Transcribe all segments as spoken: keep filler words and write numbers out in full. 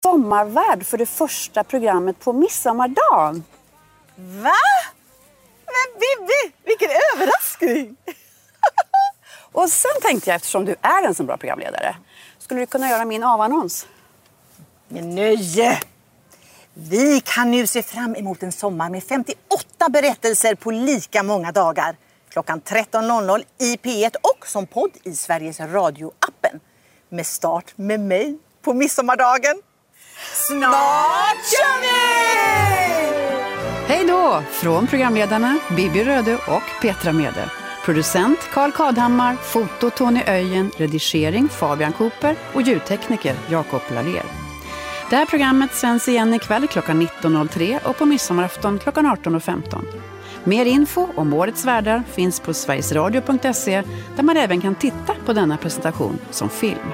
sommarvärd för det första programmet på midsommardagen. Va? Men Bibi, vilken överraskning! Och sen tänkte jag, eftersom du är en så bra programledare, skulle du kunna göra min avannons? Men nöje! Vi kan nu se fram emot en sommar med femtioåtta berättelser på lika många dagar. Klockan tretton noll noll i P ett och som podd i Sveriges Radio-appen. Med start med mig på midsommardagen. Snart kör vi! Hej då! Från programledarna Bibi Röde och Petra Mede. Producent Carl Kadhammar, foto Tony Öjen, redigering Fabian Cooper och ljudtekniker Jakob Lalér. Det här programmet sänds igen ikväll klockan nitton noll tre och på midsommarafton klockan arton femton. Mer info om årets värdar finns på sverigesradio punkt se där man även kan titta på denna presentation som film.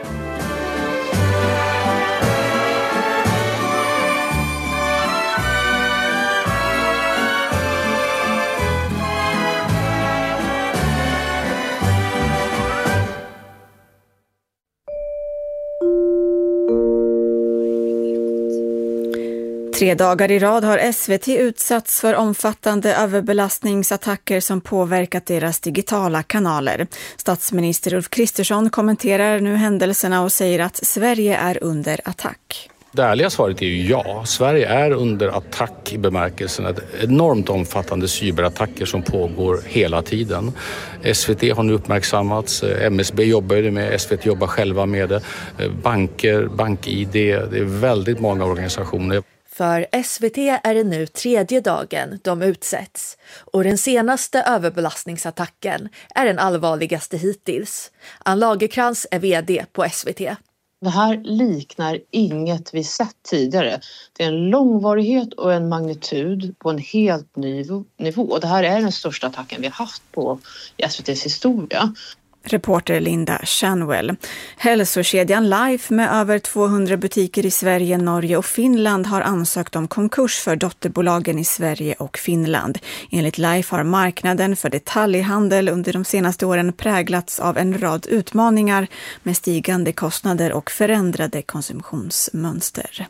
Tre dagar i rad har S V T utsatts för omfattande överbelastningsattacker som påverkat deras digitala kanaler. Statsminister Ulf Kristersson kommenterar nu händelserna och säger att Sverige är under attack. Det ärliga svaret är ju ja. Sverige är under attack i bemärkelsen att enormt omfattande cyberattacker som pågår hela tiden. S V T har nu uppmärksammats, M S B jobbar ju med, S V T jobbar själva med det, banker, bank-I D, det är väldigt många organisationer. För S V T är det nu tredje dagen de utsätts och den senaste överbelastningsattacken är den allvarligaste hittills. Ann Lagerkrans är vd på S V T. Det här liknar inget vi sett tidigare. Det är en långvarighet och en magnitud på en helt ny nivå. Och det här är den största attacken vi har haft på S V T:s historia. Reporter Linda Shanwell. Hälsokedjan Life med över tvåhundra butiker i Sverige, Norge och Finland har ansökt om konkurs för dotterbolagen i Sverige och Finland. Enligt Life har marknaden för detaljhandel under de senaste åren präglats av en rad utmaningar med stigande kostnader och förändrade konsumtionsmönster.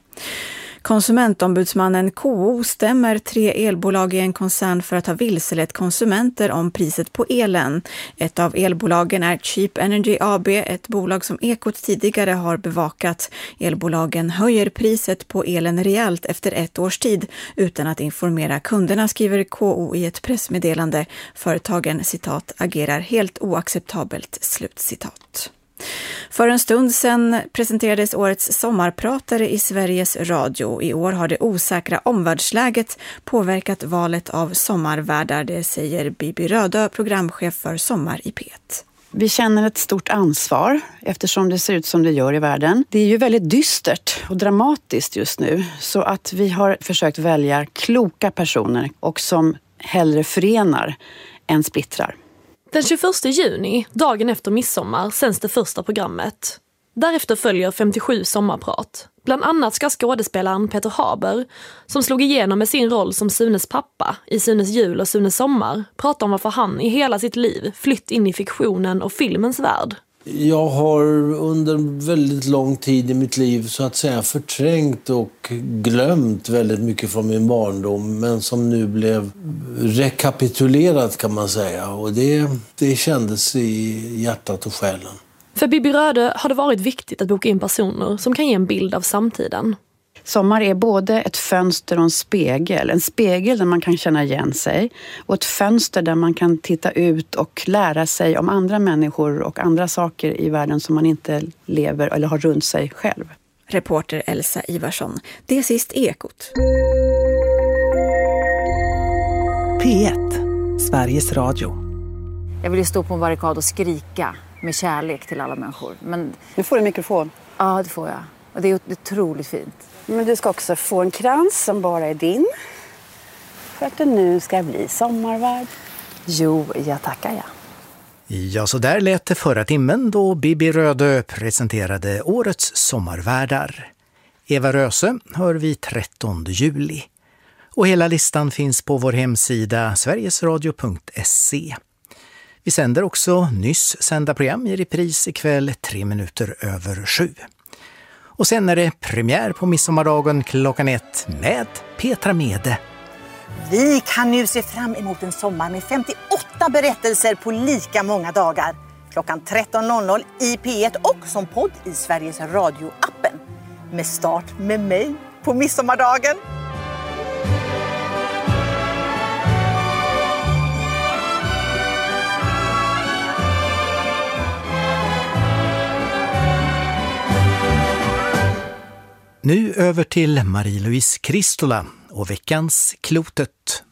Konsumentombudsmannen K O stämmer tre elbolag i en koncern för att ha vilselett konsumenter om priset på elen. Ett av elbolagen är Cheap Energy A B, ett bolag som Ekot tidigare har bevakat. Elbolagen höjer priset på elen rejält efter ett års tid utan att informera kunderna, skriver K O i ett pressmeddelande. Företagen, citat, agerar helt oacceptabelt, slutcitat. För en stund sedan presenterades årets sommarpratare i Sveriges Radio. I år har det osäkra omvärldsläget påverkat valet av sommarvärdar, det säger Bibi Röde, programchef för Sommar i P ett. Vi känner ett stort ansvar eftersom det ser ut som det gör i världen. Det är ju väldigt dystert och dramatiskt just nu, så att vi har försökt välja kloka personer och som hellre förenar än splittrar. Den tjugoförsta juni, dagen efter midsommar, sänds det första programmet. Därefter följer femtiosju sommarprat. Bland annat ska skådespelaren Peter Haber, som slog igenom med sin roll som Sunes pappa i Sunes jul och Sunes sommar, prata om varför han i hela sitt liv flytt in i fiktionen och filmens värld. Jag har under väldigt lång tid i mitt liv så att säga förträngt och glömt väldigt mycket från min barndom, men som nu blev rekapitulerat kan man säga, och det, det kändes i hjärtat och själen. För Bibi Röde har det varit viktigt att boka in personer som kan ge en bild av samtiden. Sommar är både ett fönster och en spegel. En spegel där man kan känna igen sig och ett fönster där man kan titta ut och lära sig om andra människor och andra saker i världen som man inte lever eller har runt sig själv. Reporter Elsa Ivarsson. Det är sist Ekot. P ett, Sveriges Radio. Jag vill ju stå på en barrikad och skrika med kärlek till alla människor. Men... Nu får du en mikrofon. Ja, det får jag. Och det är otroligt fint. Men du ska också få en krans som bara är din. För att du nu ska bli sommarvärd. Jo, jag tackar jag. Ja, så där lät det förra timmen då Bibi Röde presenterade årets sommarvärdar. Eva Röse hör vi trettonde juli. Och hela listan finns på vår hemsida sverigesradio punkt se. Vi sänder också nyss sända program i repris ikväll tre minuter över sju. Och sen är det premiär på midsommardagen klockan ett med Petra Mede. Vi kan nu se fram emot en sommar med femtioåtta berättelser på lika många dagar. Klockan tretton noll noll i P ett och som podd i Sveriges Radio-appen. Med start med mig på midsommardagen. Nu över till Marie-Louise Kristola och veckans Klotet.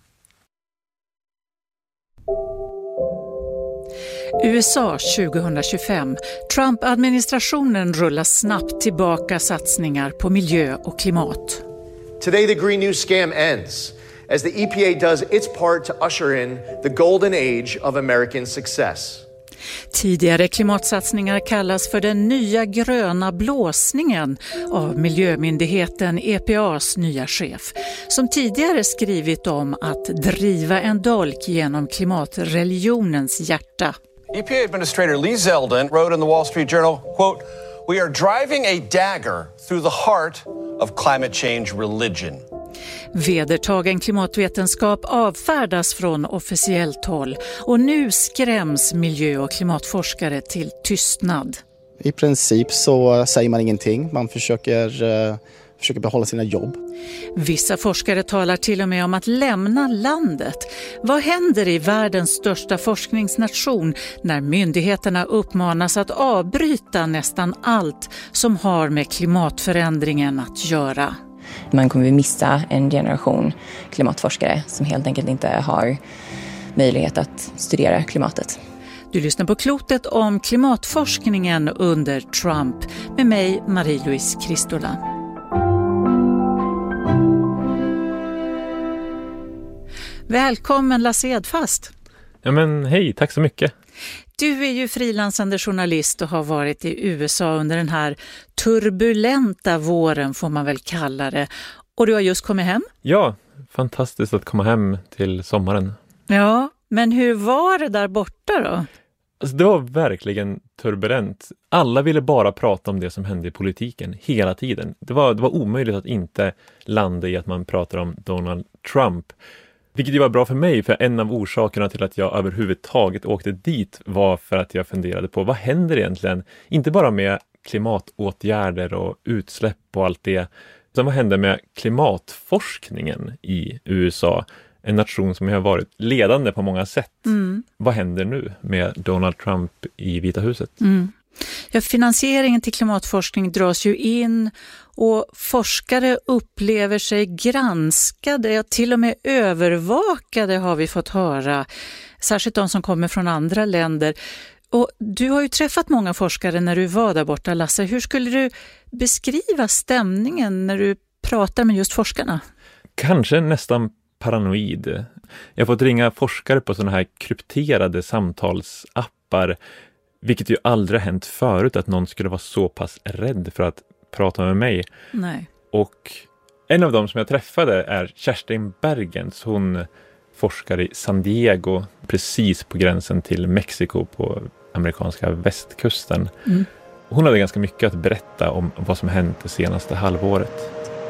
U S A tjugohundratjugofem. Trump-administrationen rullar snabbt tillbaka satsningar på miljö och klimat. Today the Green New Scam ends as the E P A does its part to usher in the golden age of American success. Tidigare klimatsatsningar kallas för den nya gröna blåsningen av miljömyndigheten E P A:s nya chef, som tidigare skrivit om att driva en dolk genom klimatreligionens hjärta. E P A Administrator Lee Zeldin wrote in the Wall Street Journal, quote, "We are driving a dagger through the heart of climate change religion." Vedertagen klimatvetenskap avfärdas från officiellt håll och nu skräms miljö- och klimatforskare till tystnad. I princip så säger man ingenting, man försöker, uh, försöker behålla sina jobb. Vissa forskare talar till och med om att lämna landet. Vad händer i världens största forskningsnation när myndigheterna uppmanas att avbryta nästan allt som har med klimatförändringen att göra? Man kommer att missa en generation klimatforskare som helt enkelt inte har möjlighet att studera klimatet. Du lyssnar på Klotet om klimatforskningen under Trump med mig, Marie-Louise Kristola. Välkommen Lasse Edfast. Ja men hej, tack så mycket. Du är ju frilansande journalist och har varit i U S A under den här turbulenta våren får man väl kalla det. Och du har just kommit hem? Ja, fantastiskt att komma hem till sommaren. Ja, men hur var det där borta då? Alltså, det var verkligen turbulent. Alla ville bara prata om det som hände i politiken hela tiden. Det var, det var omöjligt att inte landa i att man pratar om Donald Trump. Vilket ju var bra för mig, för en av orsakerna till att jag överhuvudtaget åkte dit var för att jag funderade på vad händer egentligen? Inte bara med klimatåtgärder och utsläpp och allt det, utan vad händer med klimatforskningen i U S A? En nation som har varit ledande på många sätt. Mm. Vad händer nu med Donald Trump i Vita huset? Mm. Ja, finansieringen till klimatforskning dras ju in och forskare upplever sig granskade och till och med övervakade har vi fått höra. Särskilt de som kommer från andra länder. Och du har ju träffat många forskare när du var där borta, Lasse. Hur skulle du beskriva stämningen när du pratar med just forskarna? Kanske nästan paranoid. Jag har fått ringa forskare på sådana här krypterade samtalsappar, vilket ju aldrig har hänt förut att någon skulle vara så pass rädd för att prata med mig. Nej. Och en av dem som jag träffade är Kerstin Bergens. Hon forskar i San Diego, precis på gränsen till Mexiko på amerikanska västkusten. Mm. Hon hade ganska mycket att berätta om vad som hänt det senaste halvåret.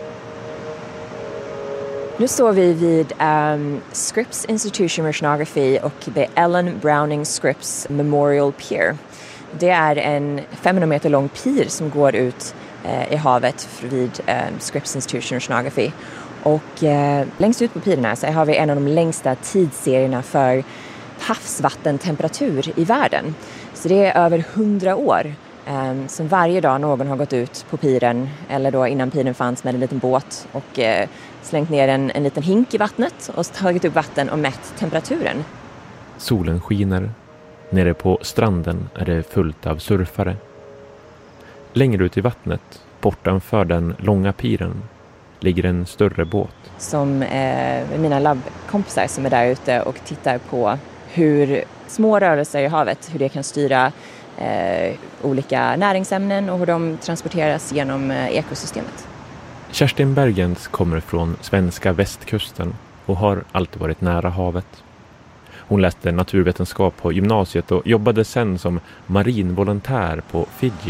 Nu står vi vid um, Scripps Institution of Oceanography och The Ellen Browning Scripps Memorial Pier. Det är en femhundra meter lång pier som går ut eh, i havet vid eh, Scripps Institution of Oceanography. Och eh, längst ut på piren här så har vi en av de längsta tidsserierna för havsvattentemperatur i världen. Så det är över hundra år eh, som varje dag någon har gått ut på piren, eller då innan piren fanns, med en liten båt och eh, slängt ner en, en liten hink i vattnet och tagit upp vatten och mätt temperaturen. Solen skiner. Nere på stranden är det fullt av surfare. Längre ut i vattnet, bortanför den långa piren, ligger en större båt. Som eh, mina labbkompisar som är där ute och tittar på hur små rörelser i havet, hur det kan styra eh, olika näringsämnen och hur de transporteras genom eh, ekosystemet. Kerstin Bergens kommer från svenska västkusten och har alltid varit nära havet. Hon läste naturvetenskap på gymnasiet och jobbade sen som marinvolontär på Fiji.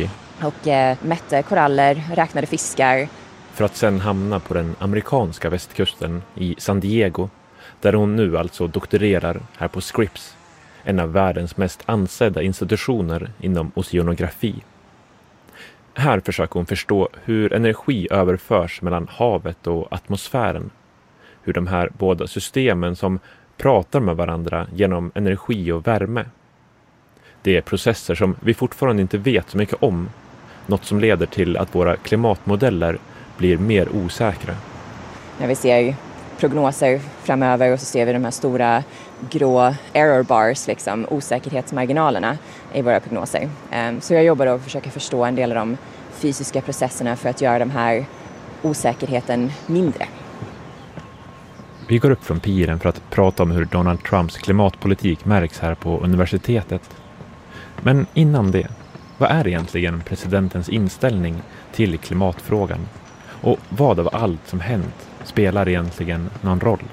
och eh, mätte koraller, räknade fiskar. För att sen hamna på den amerikanska västkusten i San Diego, där hon nu alltså doktorerar här på Scripps, en av världens mest ansedda institutioner inom oceanografi. Här försöker hon förstå hur energi överförs mellan havet och atmosfären. Hur de här båda systemen som pratar med varandra genom energi och värme. Det är processer som vi fortfarande inte vet så mycket om. Något som leder till att våra klimatmodeller blir mer osäkra. När vi ser prognoser framöver och så ser vi de här stora grå error bars, liksom, osäkerhetsmarginalerna i våra prognoser. Så jag jobbar då och försöker förstå en del av de fysiska processerna för att göra de här osäkerheten mindre. Vi går upp från piren för att prata om hur Donald Trumps klimatpolitik märks här på universitetet. Men innan det, vad är egentligen presidentens inställning till klimatfrågan? Och vad av allt som hänt spelar egentligen någon roll?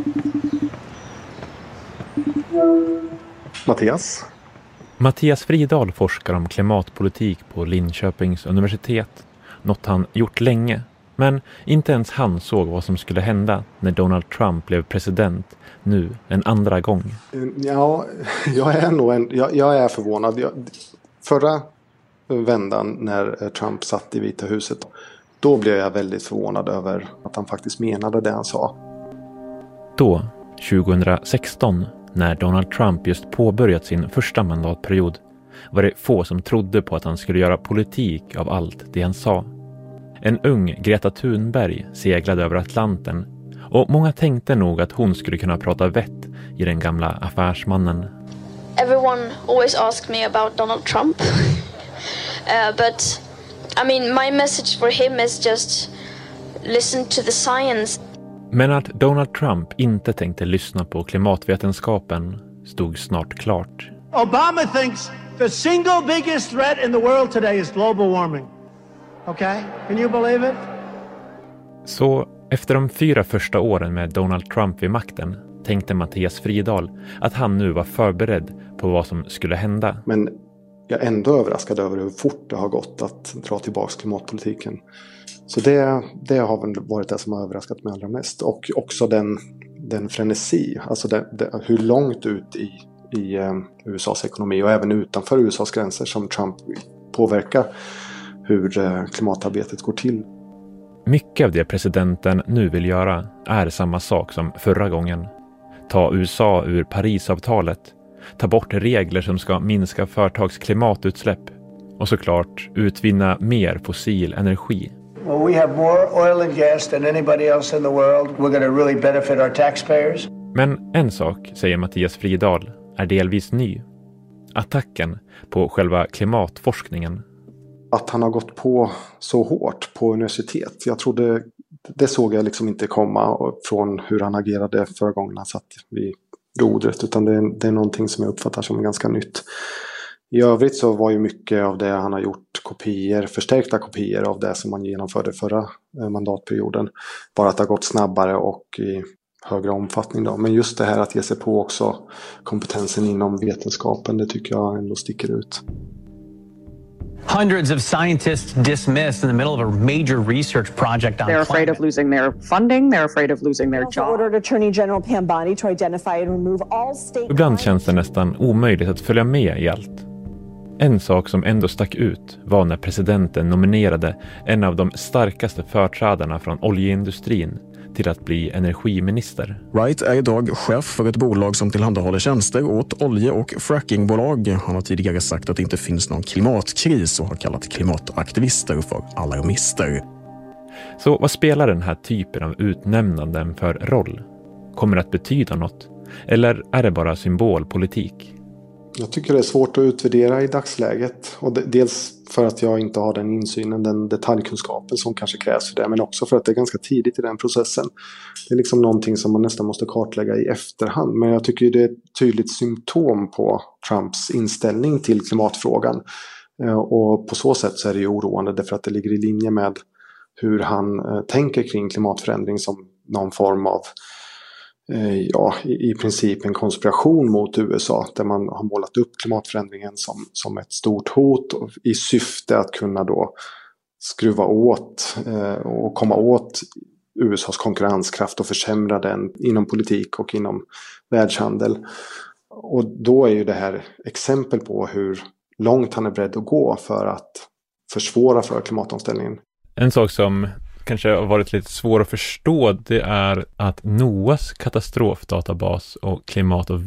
Mattias? Mattias Fridahl forskar om klimatpolitik på Linköpings universitet. Något han gjort länge. Men inte ens han såg vad som skulle hända när Donald Trump blev president nu en andra gång. Ja, jag är nog en, jag, jag är förvånad. Jag, förra vändan när Trump satt i Vita huset, då blev jag väldigt förvånad över att han faktiskt menade det han sa. Då, tjugohundrasexton, när Donald Trump just påbörjat sin första mandatperiod, var det få som trodde på att han skulle göra politik av allt det han sa. En ung Greta Thunberg seglade över Atlanten och många tänkte nog att hon skulle kunna prata vett i den gamla affärsmannen. Everyone always asks me about Donald Trump. uh, but I mean, my message for him is just listen to the science. Men att Donald Trump inte tänkte lyssna på klimatvetenskapen stod snart klart. Obama thinks the single biggest threat in the world today is global warming. Okay? Can you believe it? Så efter de fyra första åren med Donald Trump vid makten tänkte Mattias Fridahl att han nu var förberedd på vad som skulle hända. Men jag är ändå överraskad över hur fort det har gått att dra tillbaka klimatpolitiken. Så det, det har väl varit det som har överraskat mig allra mest. Och också den, den frenesi, alltså det, det, hur långt ut i, i um, U S A:s ekonomi och även utanför U S A:s gränser som Trump påverkar hur uh, klimatarbetet går till. Mycket av det presidenten nu vill göra är samma sak som förra gången. Ta U S A ur Parisavtalet, ta bort regler som ska minska företags klimatutsläpp och såklart utvinna mer fossil energi. Well, we have more oil and gas than anybody else in the world. We're going to really benefit our taxpayers. Men en sak, säger Mattias Fridahl, är delvis ny. Attacken på själva klimatforskningen. Att han har gått på så hårt på universitet. Jag trodde, det såg jag liksom inte komma från hur han agerade förra gången han satt vid rodret. Utan det är, det är någonting som jag uppfattar som ganska nytt. I övrigt så var ju mycket av det han har gjort kopior, förstärkta kopior av det som man genomförde förra mandatperioden. Bara att det har gått snabbare och i högre omfattning då. Men just det här att ge sig på också kompetensen inom vetenskapen, det tycker jag ändå sticker ut. Hundreds of scientists dismissed in the middle of a major research project on They're afraid climate. of losing their funding. They're afraid of losing their job. Ordered Attorney General Pam Bondi to identify and remove all state. Ibland känns det nästan omöjligt att följa med i allt. En sak som ändå stack ut var när presidenten nominerade en av de starkaste företrädarna från oljeindustrin till att bli energiminister. Wright är idag chef för ett bolag som tillhandahåller tjänster åt olje- och frackingbolag. Han har tidigare sagt att det inte finns någon klimatkris och har kallat klimataktivister för alarmister. Så vad spelar den här typen av utnämnanden för roll? Kommer det att betyda något? Eller är det bara symbolpolitik? Jag tycker det är svårt att utvärdera i dagsläget. Och dels för att jag inte har den insynen, den detaljkunskapen som kanske krävs för det. Men också för att det är ganska tidigt i den processen. Det är liksom någonting som man nästan måste kartlägga i efterhand. Men jag tycker det är ett tydligt symptom på Trumps inställning till klimatfrågan. Och på så sätt så är det ju oroande därför att det ligger i linje med hur han tänker kring klimatförändring som någon form av ja, i, i princip en konspiration mot U S A där man har målat upp klimatförändringen som, som ett stort hot och i syfte att kunna då skruva åt eh, och komma åt U S As konkurrenskraft och försämra den inom politik och inom världshandel. Och då är ju det här exempel på hur långt han är beredd att gå för att försvåra för klimatomställningen. En sak som kanske har varit lite svår att förstå, det är att NOAAs katastrofdatabas och klimat- och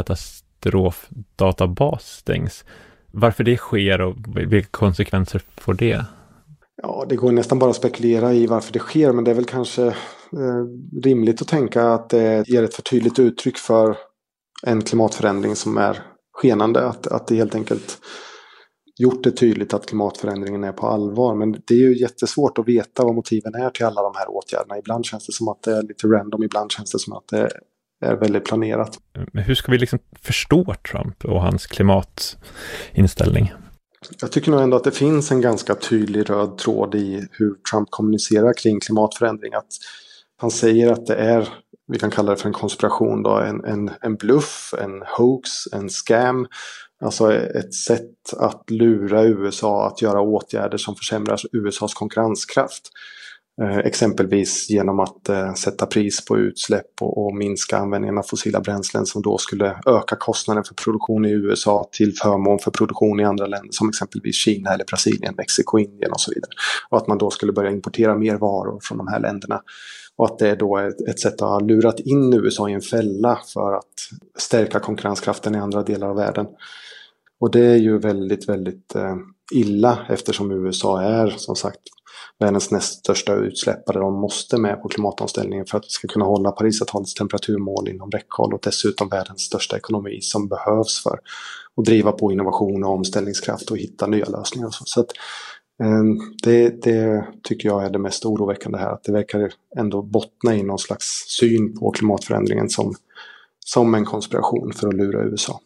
väderkatastrofdatabas stängs. Varför det sker och vilka konsekvenser får det? Ja, det går nästan bara att spekulera i varför det sker, men det är väl kanske eh, rimligt att tänka att det ger ett för tydligt uttryck för en klimatförändring som är skenande. Att, att det helt enkelt gjort det tydligt att klimatförändringen är på allvar. Men det är ju jättesvårt att veta vad motiven är till alla de här åtgärderna. Ibland känns det som att det är lite random, ibland känns det som att det är väldigt planerat. Men hur ska vi liksom förstå Trump och hans klimatinställning? Jag tycker nog ändå att det finns en ganska tydlig röd tråd i hur Trump kommunicerar kring klimatförändring. Att han säger att det är, vi kan kalla det för en konspiration då, en, en, en bluff, en hoax, en scam. Alltså ett sätt att lura U S A att göra åtgärder som försämrar U S As konkurrenskraft. Eh, exempelvis genom att eh, sätta pris på utsläpp och, och minska användningen av fossila bränslen som då skulle öka kostnaden för produktion i U S A till förmån för produktion i andra länder som exempelvis Kina eller Brasilien, Mexiko, Indien och så vidare. Och att man då skulle börja importera mer varor från de här länderna. Och att det då är ett, ett sätt att ha lurat in U S A i en fälla för att stärka konkurrenskraften i andra delar av världen. Och det är ju väldigt, väldigt eh, illa eftersom U S A är som sagt världens näst största utsläppare. De måste med på klimatomställningen för att vi ska kunna hålla Parisavtalets temperaturmål inom räckhåll och dessutom världens största ekonomi som behövs för att driva på innovation och omställningskraft och hitta nya lösningar. Så att, eh, det, det tycker jag är det mest oroväckande här. Att det verkar ändå bottna i någon slags syn på klimatförändringen som, som en konspiration för att lura U S A.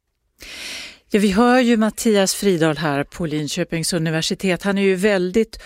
Ja, vi hör ju Mattias Fridahl här på Linköpings universitet. Han är ju väldigt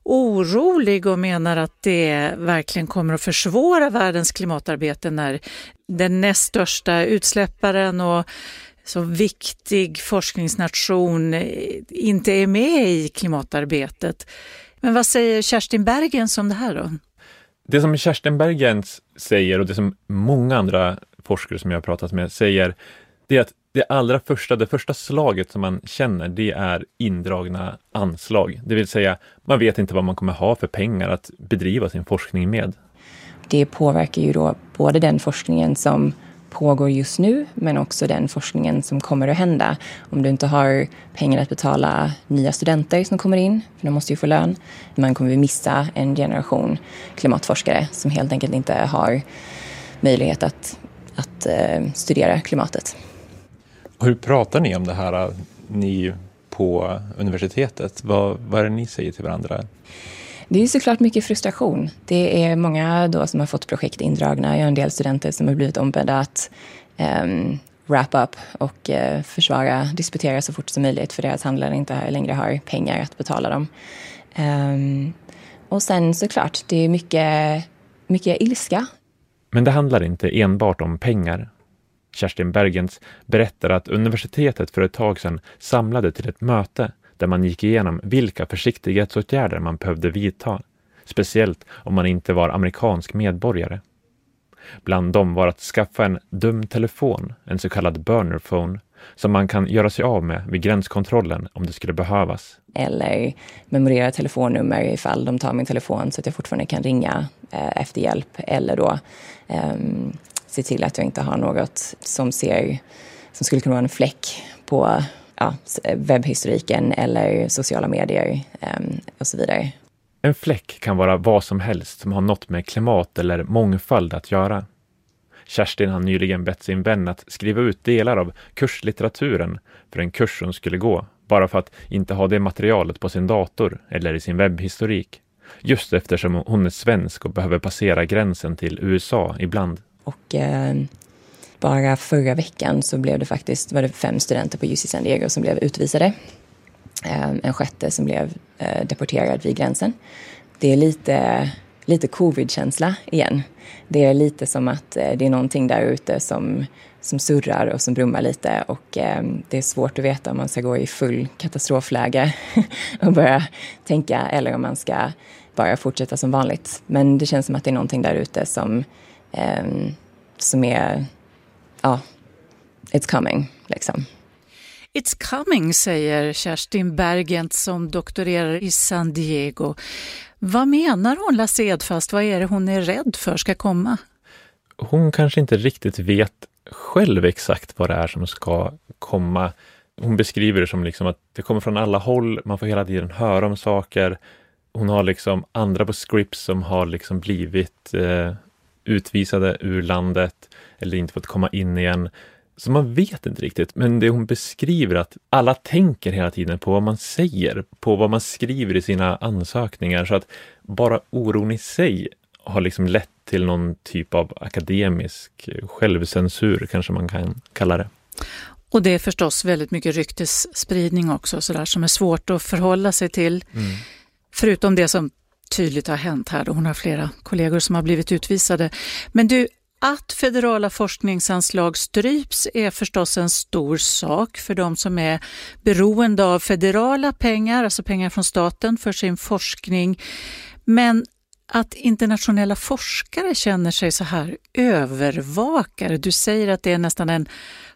orolig och menar att det verkligen kommer att försvåra världens klimatarbete när den näst största utsläpparen och så viktig forskningsnation inte är med i klimatarbetet. Men vad säger Kerstin Bergens om det här då? Det som Kerstin Bergens säger och det som många andra forskare som jag har pratat med säger, det är att det allra första, det första slaget som man känner, det är indragna anslag. Det vill säga, man vet inte vad man kommer ha för pengar att bedriva sin forskning med. Det påverkar ju då både den forskningen som pågår just nu, men också den forskningen som kommer att hända. Om du inte har pengar att betala nya studenter som kommer in, för de måste ju få lön, man kommer att missa en generation klimatforskare som helt enkelt inte har möjlighet att, att uh, studera klimatet. Hur pratar ni om det här, ni på universitetet? Vad, vad är det ni säger till varandra? Det är såklart mycket frustration. Det är många då som har fått projekt indragna. Jag har en del studenter som har blivit ombedda att um, wrap up och uh, försvara, disputera så fort som möjligt för deras handlare inte längre har pengar att betala dem. Um, och sen såklart, det är mycket, mycket ilska. Men det handlar inte enbart om pengar. Kerstin Bergens berättar att universitetet för ett tag sedan samlade till ett möte där man gick igenom vilka försiktighetsåtgärder man behövde vidta, speciellt om man inte var amerikansk medborgare. Bland dem var att skaffa en dum telefon, en så kallad burner phone, som man kan göra sig av med vid gränskontrollen om det skulle behövas. Eller memorera telefonnummer ifall de tar min telefon så att jag fortfarande kan ringa eh, efter hjälp, eller då eh, se till att jag inte har något som ser som skulle kunna vara en fläck på ja, webbhistoriken eller sociala medier um, och så vidare. En fläck kan vara vad som helst som har något med klimat eller mångfald att göra. Kerstin har nyligen bett sin vän att skriva ut delar av kurslitteraturen för en kurs som skulle gå, bara för att inte ha det materialet på sin dator eller i sin webbhistorik. Just eftersom hon är svensk och behöver passera gränsen till U S A ibland. Och eh, bara förra veckan så blev det faktiskt var det fem studenter på U C San Diego som blev utvisade. Eh, en sjätte som blev eh, deporterad vid gränsen. Det är lite lite covid-känsla igen. Det är lite som att det är någonting där ute som, som surrar och som brummar lite. Och eh, det är svårt att veta om man ska gå i full katastrofläge och börja tänka, eller om man ska bara fortsätta som vanligt. Men det känns som att det är någonting där ute som, eh, som är, ja, it's coming liksom. It's coming, säger Kerstin Bergent som doktorerar i San Diego. Vad menar hon, Lasse Edfast? Vad är det hon är rädd för ska komma? Hon kanske inte riktigt vet själv exakt vad det är som ska komma. Hon beskriver det som liksom att det kommer från alla håll. Man får hela tiden höra om saker. Hon har liksom andra på Scripps som har liksom blivit eh, utvisade ur landet eller inte fått komma in igen. Så man vet inte riktigt, men det hon beskriver att alla tänker hela tiden på vad man säger, på vad man skriver i sina ansökningar, så att bara oron i sig har liksom lett till någon typ av akademisk självcensur, kanske man kan kalla det. Och det är förstås väldigt mycket ryktesspridning också, så där, som är svårt att förhålla sig till. Mm. Förutom det som tydligt har hänt här, då hon har flera kollegor som har blivit utvisade. Men du, att federala forskningsanslag stryps är förstås en stor sak för de som är beroende av federala pengar, alltså pengar från staten för sin forskning. Men att internationella forskare känner sig så här övervakare, du säger att det är nästan en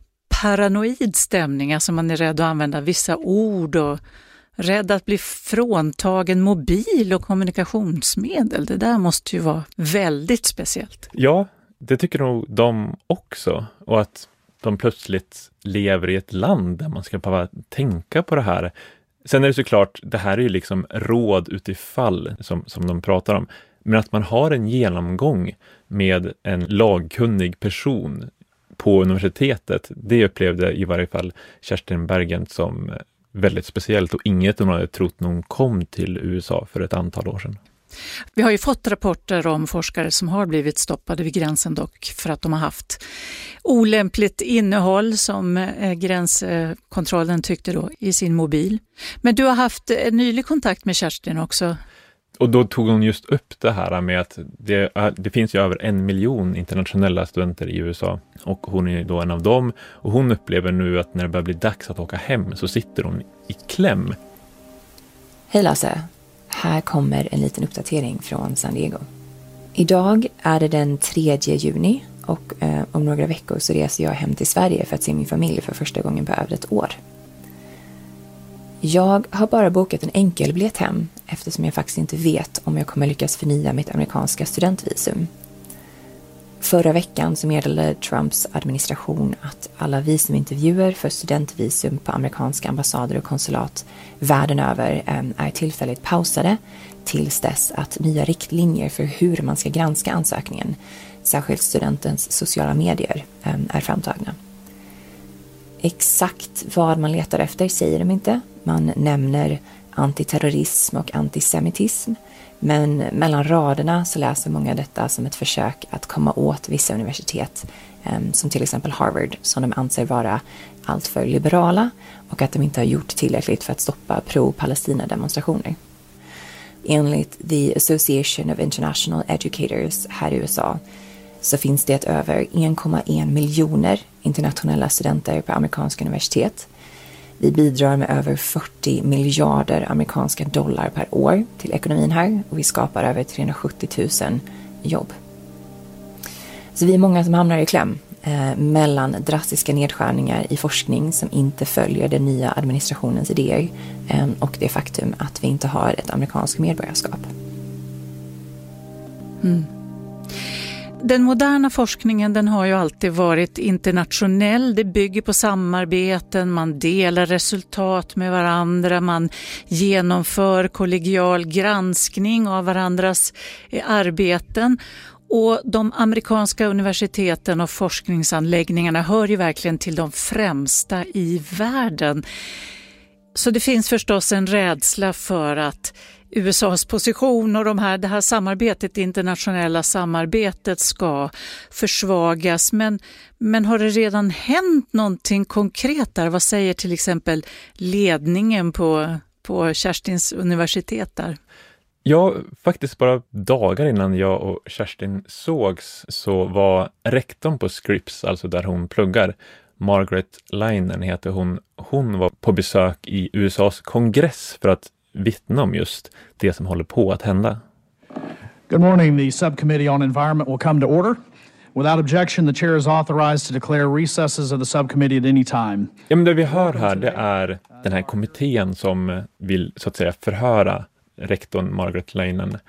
paranoid stämning, alltså man är rädd att använda vissa ord och rädd att bli fråntagen mobil och kommunikationsmedel. Det där måste ju vara väldigt speciellt. Ja, det tycker nog de också. Och att de plötsligt lever i ett land där man ska bara tänka på det här. Sen är det såklart, det här är ju liksom råd utifall som, som de pratar om. Men att man har en genomgång med en lagkunnig person på universitetet, det upplevde i varje fall Kerstin Bergent som väldigt speciellt och inget hon hade trott någon kom till U S A för ett antal år sedan. Vi har ju fått rapporter om forskare som har blivit stoppade vid gränsen dock för att de har haft olämpligt innehåll som gränskontrollen tyckte då i sin mobil. Men du har haft en nylig kontakt med Kerstin också. Och då tog hon just upp det här med att det, det finns ju över en miljon internationella studenter i U S A och hon är då en av dem. Och hon upplever nu att när det börjar bli dags att åka hem så sitter hon i kläm. Hej Lasse, här kommer en liten uppdatering från San Diego. Idag är det den tredje juni och eh, om några veckor så reser jag hem till Sverige för att se min familj för första gången på över ett år. Jag har bara bokat en enkel biljett hem eftersom jag faktiskt inte vet om jag kommer lyckas förnya mitt amerikanska studentvisum. Förra veckan så meddelade Trumps administration att alla visumintervjuer för studentvisum på amerikanska ambassader och konsulat världen över är tillfälligt pausade tills dess att nya riktlinjer för hur man ska granska ansökningen, särskilt studentens sociala medier, är framtagna. Exakt vad man letar efter säger de inte. Man nämner antiterrorism och antisemitism. Men mellan raderna så läser många detta som ett försök att komma åt vissa universitet. Som till exempel Harvard, som de anser vara alltför liberala. Och att de inte har gjort tillräckligt för att stoppa pro-Palestina-demonstrationer. Enligt The Association of International Educators här i U S A så finns det över en komma en miljoner internationella studenter på amerikanska universitet. Vi bidrar med över fyrtio miljarder amerikanska dollar per år till ekonomin här och vi skapar över trehundrasjuttio tusen jobb. Så vi är många som hamnar i kläm eh, mellan drastiska nedskärningar i forskning som inte följer den nya administrationens idéer eh, och det faktum att vi inte har ett amerikanskt medborgarskap. Mm. Den moderna forskningen den har ju alltid varit internationell. Det bygger på samarbeten, man delar resultat med varandra, man genomför kollegial granskning av varandras arbeten. Och de amerikanska universiteten och forskningsanläggningarna hör ju verkligen till de främsta i världen. Så det finns förstås en rädsla för att U S A:s position och de här, det här samarbetet, det internationella samarbetet ska försvagas. Men, men har det redan hänt någonting konkret där? Vad säger till exempel ledningen på, på Kerstins universitet där? Ja, faktiskt bara dagar innan jag och Kerstin sågs så var rektorn på Scripps, alltså där hon pluggar, Margaret Leinen heter hon, hon var på besök i U S A:s kongress för att vittna om just det som håller på att hända. Good morning. The Subcommittee on Environment will come to order. Without objection, the chair is authorized to declare recesses of the subcommittee at any time. Ja, men det vi hör här, det är den här kommittén som vill så att säga förhöra rektorn Margaret Leinen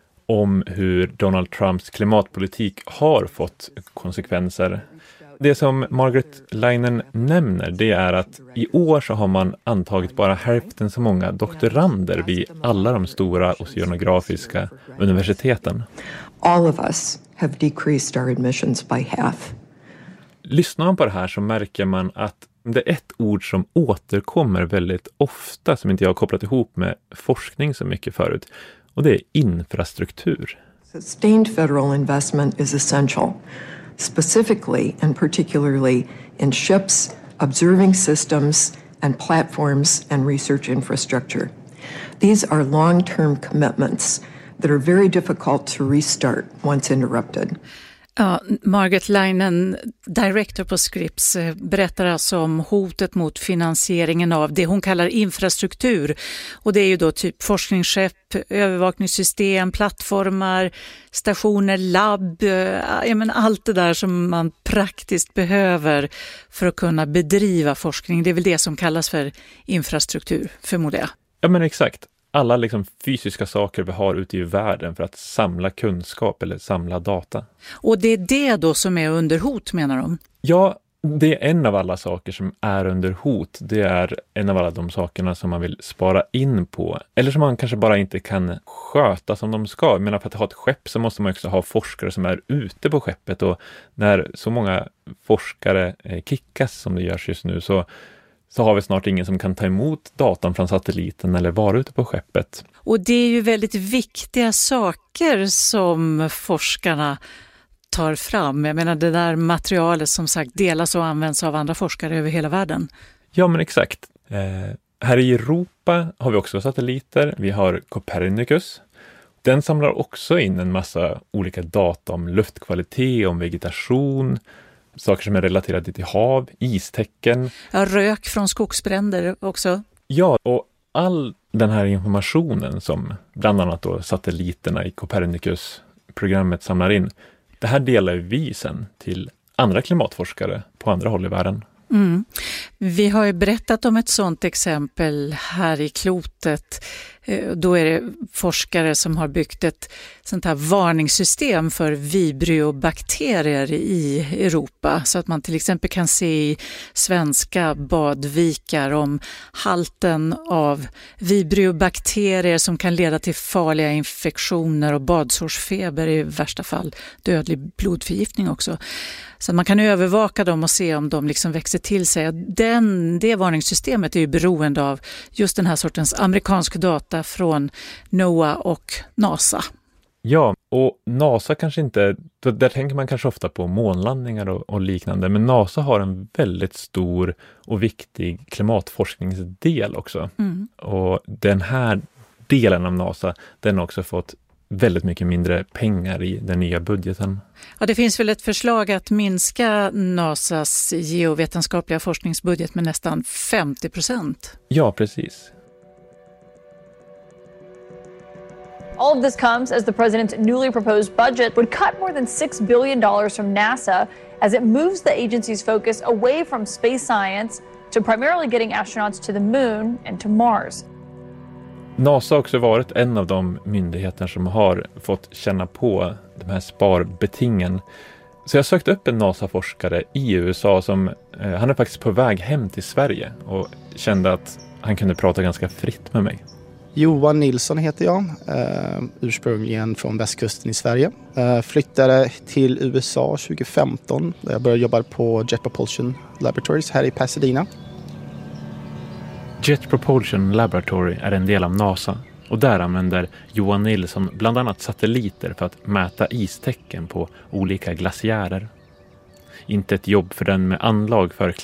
om hur Donald Trumps klimatpolitik har fått konsekvenser. Det som Margaret Leinen nämner, det är att i år så har man antagit bara hälften så många doktorander vid alla de stora oceanografiska universiteten. All of us have decreased our admissions by half. Lyssnar man på det här så märker man att det är ett ord som återkommer väldigt ofta som inte jag har kopplat ihop med forskning så mycket förut. Och det är infrastruktur. Sustained federal investment is essential, specifically and particularly in ships, observing systems, and platforms and research infrastructure. These are long-term commitments that are very difficult to restart once interrupted. Ja, Margaret Leinen, director på Scripps, berättar alltså om hotet mot finansieringen av det hon kallar infrastruktur. Och det är ju då typ forskningsskepp, övervakningssystem, plattformar, stationer, labb, ja, men allt det där som man praktiskt behöver för att kunna bedriva forskning. Det är väl det som kallas för infrastruktur, förmodar jag. Ja, men exakt. Alla liksom fysiska saker vi har ute i världen för att samla kunskap eller samla data. Och det är det då som är under hot, menar de? Ja, det är en av alla saker som är under hot. Det är en av alla de sakerna som man vill spara in på. Eller som man kanske bara inte kan sköta som de ska. Jag menar, för att ha ett skepp så måste man också ha forskare som är ute på skeppet. Och när så många forskare kickas som det görs just nu så... så har vi snart ingen som kan ta emot datan från satelliten eller vara ute på skeppet. Och det är ju väldigt viktiga saker som forskarna tar fram. Jag menar, det där materialet som sagt delas och används av andra forskare över hela världen. Ja, men exakt. Eh, här i Europa har vi också satelliter. Vi har Copernicus. Den samlar också in en massa olika data om luftkvalitet, om vegetation, saker som är relaterade till hav, istecken. Ja, rök från skogsbränder också. Ja, och all den här informationen som bland annat då satelliterna i Copernicus-programmet samlar in, det här delar vi sen till andra klimatforskare på andra håll i världen. Mm. Vi har ju berättat om ett sådant exempel här i klotet. Då är det forskare som har byggt ett sånt här varningssystem för vibriobakterier i Europa. Så att man till exempel kan se i svenska badvikar om halten av vibriobakterier som kan leda till farliga infektioner och badsårsfeber, i värsta fall dödlig blodförgiftning också. Så man kan övervaka dem och se om de liksom växer till sig. Den, det varningssystemet är ju beroende av just den här sortens amerikansk data från NOAA och NASA. Ja, och NASA kanske inte, där tänker man kanske ofta på månlandningar och, och liknande, men NASA har en väldigt stor och viktig klimatforskningsdel också. Mm. Och den här delen av NASA, den har också fått väldigt mycket mindre pengar i den nya budgeten. Ja, det finns väl ett förslag att minska NASAs geovetenskapliga forskningsbudget med nästan femtio procent. Ja, precis. All of this comes as the president's newly proposed budget would cut more than six billion dollars from NASA as it moves the agency's focus away from space science to primarily getting astronauts to the moon and to Mars. NASA har också varit en av de myndigheter som har fått känna på de här sparbetingen. Så jag sökte upp en NASA-forskare i U S A som, eh, han är faktiskt på väg hem till Sverige och kände att han kunde prata ganska fritt med mig. Johan Nilsson heter jag, eh, ursprungligen från västkusten i Sverige. Eh, flyttade till U S A tjugo femton där jag började jobba på Jet Propulsion Laboratories här i Pasadena. Jet Propulsion Laboratory är en del av NASA och där använder Johan Nilsson bland annat satelliter för att mäta istecken på olika glaciärer. Inte ett jobb för den med anlag för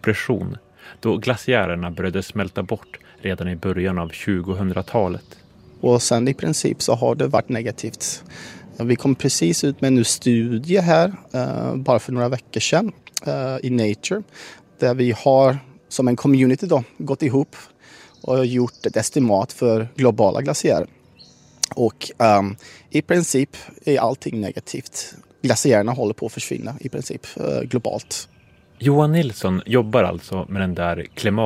klimatdepression, då glaciärerna började smälta bort redan i början av tjugohundratalet. Och sen i princip så har det varit negativt. Vi kom precis ut med en ny studie här, uh, bara för några veckor sedan, uh, i Nature. Där vi har som en community då gått ihop och gjort ett estimat för globala glaciärer. Och um, i princip är allting negativt. Glaciärerna håller på att försvinna i princip uh, globalt. Johan Nilsson jobbar alltså med den där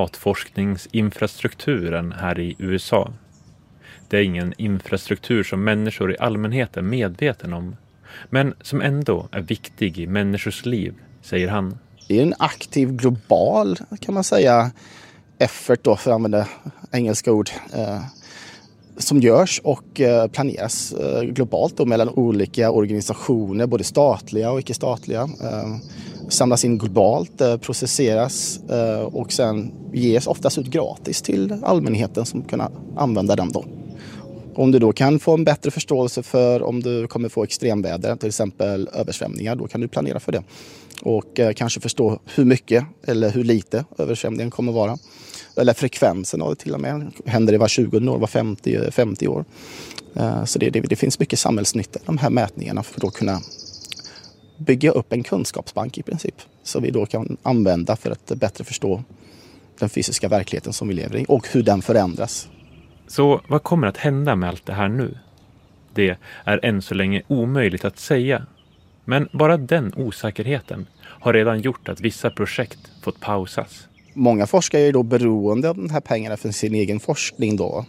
klimatforskningsinfrastrukturen här i U S A. Det är ingen infrastruktur som människor i allmänhet är medveten om, men som ändå är viktig i människors liv, säger han. Det är en aktiv global, kan man säga, effort då, för att använda engelska ord, eh, som görs och eh, planeras eh, globalt då, mellan olika organisationer, både statliga och icke-statliga. Eh, samlas in globalt, eh, processeras eh, och sen ges oftast ut gratis till allmänheten som kan använda den då. Om du då kan få en bättre förståelse för om du kommer få extremväder, till exempel översvämningar, då kan du planera för det. Och eh, kanske förstå hur mycket eller hur lite översvämningen kommer vara. Eller frekvensen av det till och med. Händer det var tjugonde år, var femtio, femtio år. Eh, så det, det, det finns mycket samhällsnytta i de här mätningarna för att då kunna bygga upp en kunskapsbank i princip. Så vi då kan använda för att bättre förstå den fysiska verkligheten som vi lever i och hur den förändras. Så vad kommer att hända med allt det här nu? Det är än så länge omöjligt att säga. Men bara den osäkerheten har redan gjort att vissa projekt fått pausas. Många forskare är då beroende av de här pengarna för sin egen forskning då.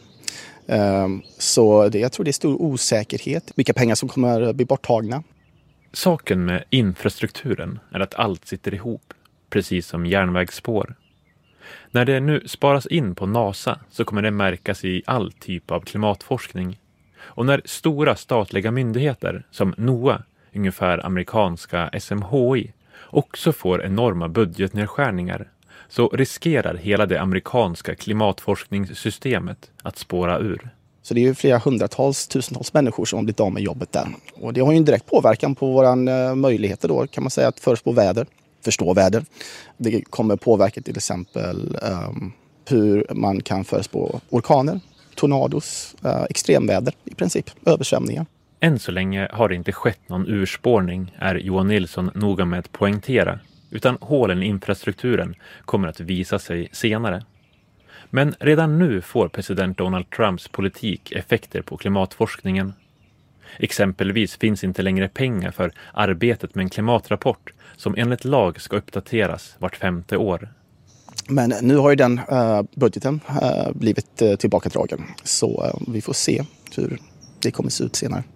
Så det, jag tror det är stor osäkerhet vilka pengar som kommer att bli borttagna. Saken med infrastrukturen är att allt sitter ihop, precis som järnvägsspår. När det nu sparas in på NASA så kommer det märkas i all typ av klimatforskning. Och när stora statliga myndigheter som NOAA, ungefär amerikanska S M H I, också får enorma budgetnedskärningar så riskerar hela det amerikanska klimatforskningssystemet att spåra ur. Så det är ju flera hundratals, tusentals människor som har blivit av med jobbet där. Och det har ju en direkt påverkan på våra möjligheter då, kan man säga, att förutspå väder, förstå väder. Det kommer påverka till exempel um, hur man kan förutspå orkaner, tornados, uh, extremväder i princip, översvämningar. Än så länge har det inte skett någon urspårning, är Johan Nilsson noga med att poängtera, utan hålen i infrastrukturen kommer att visa sig senare. Men redan nu får president Donald Trumps politik effekter på klimatforskningen. Exempelvis finns inte längre pengar för arbetet med en klimatrapport som enligt lag ska uppdateras vart femte år. Men nu har ju den uh, budgeten uh, blivit uh, tillbakadragen, så uh, vi får se hur det kommer se ut senare.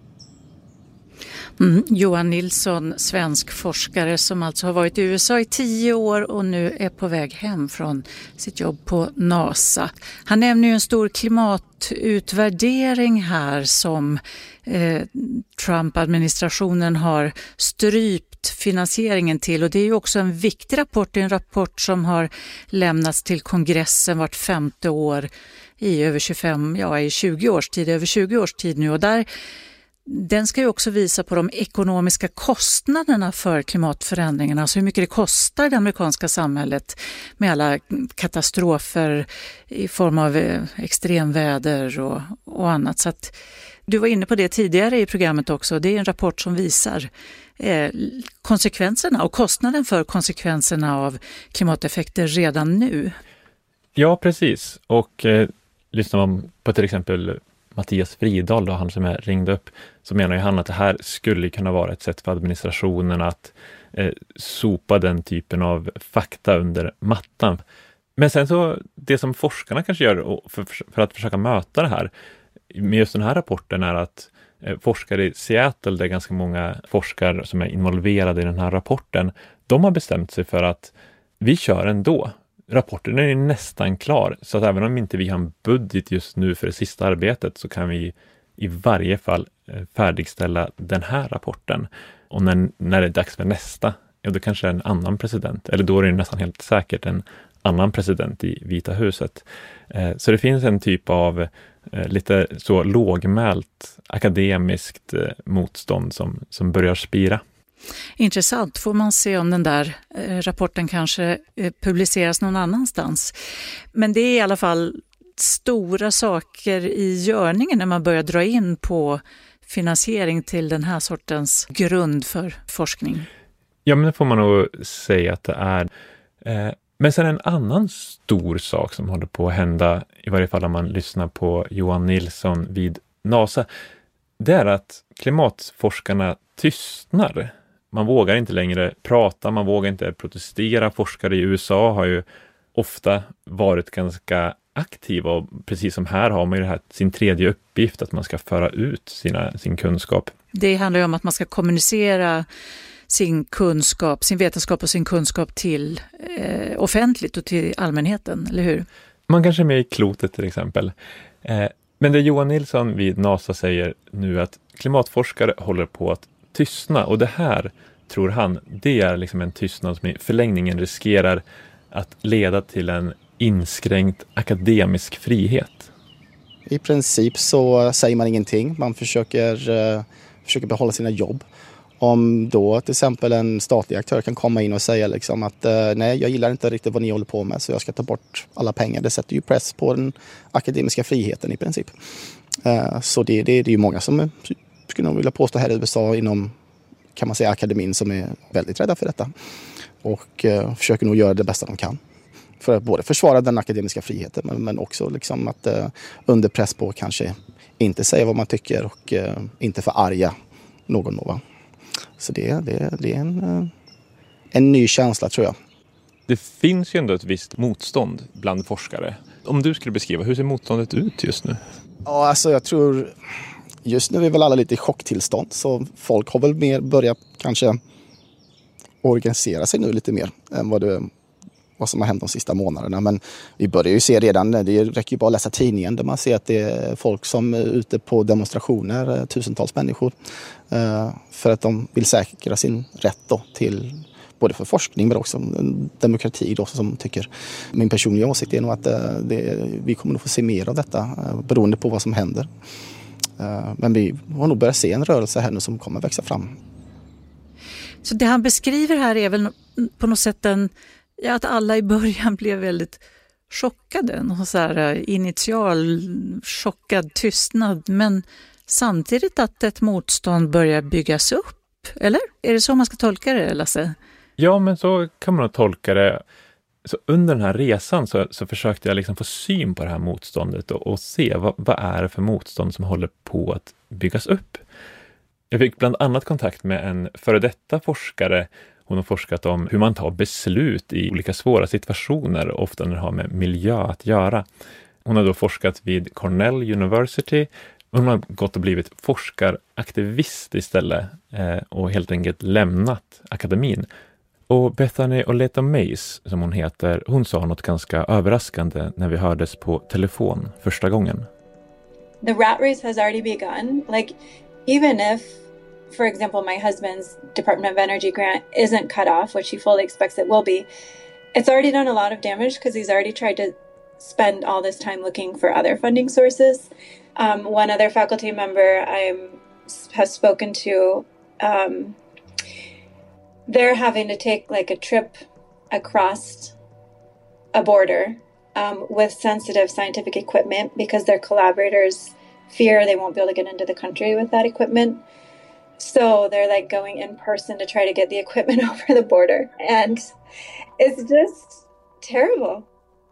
Mm, Johan Nilsson, svensk forskare som alltså har varit i U S A i tio år och nu är på väg hem från sitt jobb på NASA. Han nämner ju en stor klimatutvärdering här som eh, Trump-administrationen har strypt finansieringen till, och det är ju också en viktig rapport, en rapport som har lämnats till kongressen vart femte år i över tjugofem, ja i tjugo års tid, över tjugo års tid nu, och där den ska ju också visa på de ekonomiska kostnaderna för klimatförändringarna, alltså hur mycket det kostar det amerikanska samhället med alla katastrofer i form av extremväder och, och annat. Så att du var inne på det tidigare i programmet också. Det är en rapport som visar eh, konsekvenserna och kostnaden för konsekvenserna av klimateffekter redan nu. Ja, precis. Och eh, lyssnar man på till exempel Mattias Fridal, då, han som jag ringde upp, så menar ju han att det här skulle kunna vara ett sätt för administrationen att eh, sopa den typen av fakta under mattan. Men sen så, det som forskarna kanske gör för, för att försöka möta det här med just den här rapporten är att eh, forskare i Seattle, där ganska många forskare som är involverade i den här rapporten, de har bestämt sig för att vi kör ändå. Rapporten är nästan klar, så att även om inte vi har en budget just nu för det sista arbetet så kan vi i varje fall färdigställa den här rapporten. Och när, när det är dags för nästa, ja, då kanske en annan president, eller då är det nästan helt säkert en annan president i Vita huset. Så det finns en typ av lite så lågmält akademiskt motstånd som, som börjar spira. Intressant. Får man se om den där eh, rapporten kanske eh, publiceras någon annanstans. Men det är i alla fall rätt stora saker i görningen när man börjar dra in på finansiering till den här sortens grund för forskning. Ja, men det får man nog säga att det är. Eh, men sen en annan stor sak som håller på att hända, i varje fall om man lyssnar på Johan Nilsson vid NASA, det är att klimatforskarna tystnar. Man vågar inte längre prata, man vågar inte protestera. Forskare i U S A har ju ofta varit ganska aktiva och precis som här har man ju det här, sin tredje uppgift att man ska föra ut sina, sin kunskap. Det handlar ju om att man ska kommunicera sin kunskap, sin vetenskap och sin kunskap till eh, offentligt och till allmänheten, eller hur? Man kanske är med i klotet till exempel. Eh, men det Johan Nilsson vid NASA säger nu att klimatforskare håller på att tystna, och det här tror han, det är liksom en tystnad som i förlängningen riskerar att leda till en inskränkt akademisk frihet. I princip så säger man ingenting. Man försöker, uh, försöker behålla sina jobb. Om då till exempel en statlig aktör kan komma in och säga liksom att uh, nej, jag gillar inte riktigt vad ni håller på med så jag ska ta bort alla pengar. Det sätter ju press på den akademiska friheten i princip. Uh, så det, det, det är ju många som skulle nog vilja påstå här i U S A inom, kan man säga, akademin som är väldigt rädda för detta. Och uh, försöker nog göra det bästa de kan. För att både försvara den akademiska friheten men, men också liksom att uh, under press på kanske inte säga vad man tycker och uh, inte förarga någon någon. Så det, det, det är en, uh, en ny känsla tror jag. Det finns ju ändå ett visst motstånd bland forskare. Om du skulle beskriva, hur ser motståndet ut just nu? Ja, alltså jag tror just nu är väl alla lite i chocktillstånd så folk har väl mer börjat kanske organisera sig nu lite mer än vad det vad som har hänt de sista månaderna. Men vi börjar ju se redan, det räcker ju bara att läsa tidningen där man ser att det är folk som är ute på demonstrationer, tusentals människor, för att de vill säkra sin rätt då till både för forskning men också demokrati då, som tycker. Min personliga åsikt är nog att det, vi kommer att få se mer av detta beroende på vad som händer. Men vi har nog börjat se en rörelse här nu som kommer växa fram. Så det han beskriver här är väl på något sätt en, ja, att alla i början blev väldigt chockade. Någon så här initial chockad tystnad. Men samtidigt att ett motstånd börjar byggas upp. Eller? Är det så man ska tolka det, Lasse? Ja, men så kan man tolka det. Så under den här resan så, så försökte jag liksom få syn på det här motståndet och, och se vad, vad är det för motstånd som håller på att byggas upp. Jag fick bland annat kontakt med en före detta forskare. Hon har forskat om hur man tar beslut i olika svåra situationer, ofta när det har med miljö att göra. Hon har då forskat vid Cornell University. Hon har gått och blivit forskaraktivist istället eh, och helt enkelt lämnat akademin. Och Bethany Oleta-Mays, som hon heter, hon sa något ganska överraskande när vi hördes på telefon första gången. The rat race has already begun. Like, even if, for example, my husband's Department of Energy grant isn't cut off, which he fully expects it will be, it's already done a lot of damage because he's already tried to spend all this time looking for other funding sources. Um, one other faculty member I have spoken to, um, they're having to take like a trip across a border um, with sensitive scientific equipment because their collaborators fear they won't be able to get into the country with that equipment. So they're like going in person to try to get the equipment over the border. And it's just terrible.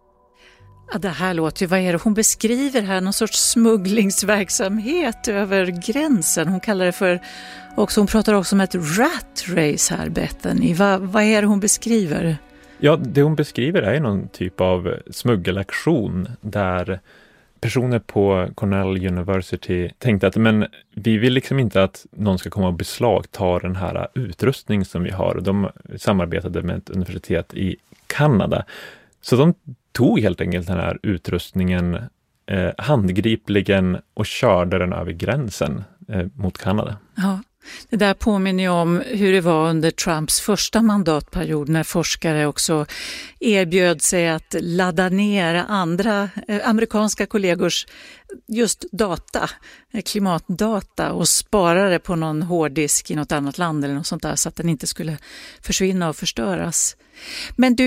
Ja, det här låter ju, vad är det hon beskriver här? Någon sorts smugglingsverksamhet över gränsen. Hon kallar det för, också, hon pratar också om ett rat race här, Bethany. Va, vad är det hon beskriver? Ja, det hon beskriver är någon typ av smuggelaktion där personer på Cornell University tänkte att men vi vill liksom inte att någon ska komma och beslagta den här utrustning som vi har. De samarbetade med ett universitet i Kanada. Så de tog helt enkelt den här utrustningen eh, handgripligen och körde den över gränsen eh, mot Kanada. Ja, det där påminner ju om hur det var under Trumps första mandatperiod när forskare också erbjöd sig att ladda ner andra eh, amerikanska kollegors just data, eh, klimatdata och spara det på någon hårddisk i något annat land eller något sånt där så att den inte skulle försvinna och förstöras. Men du,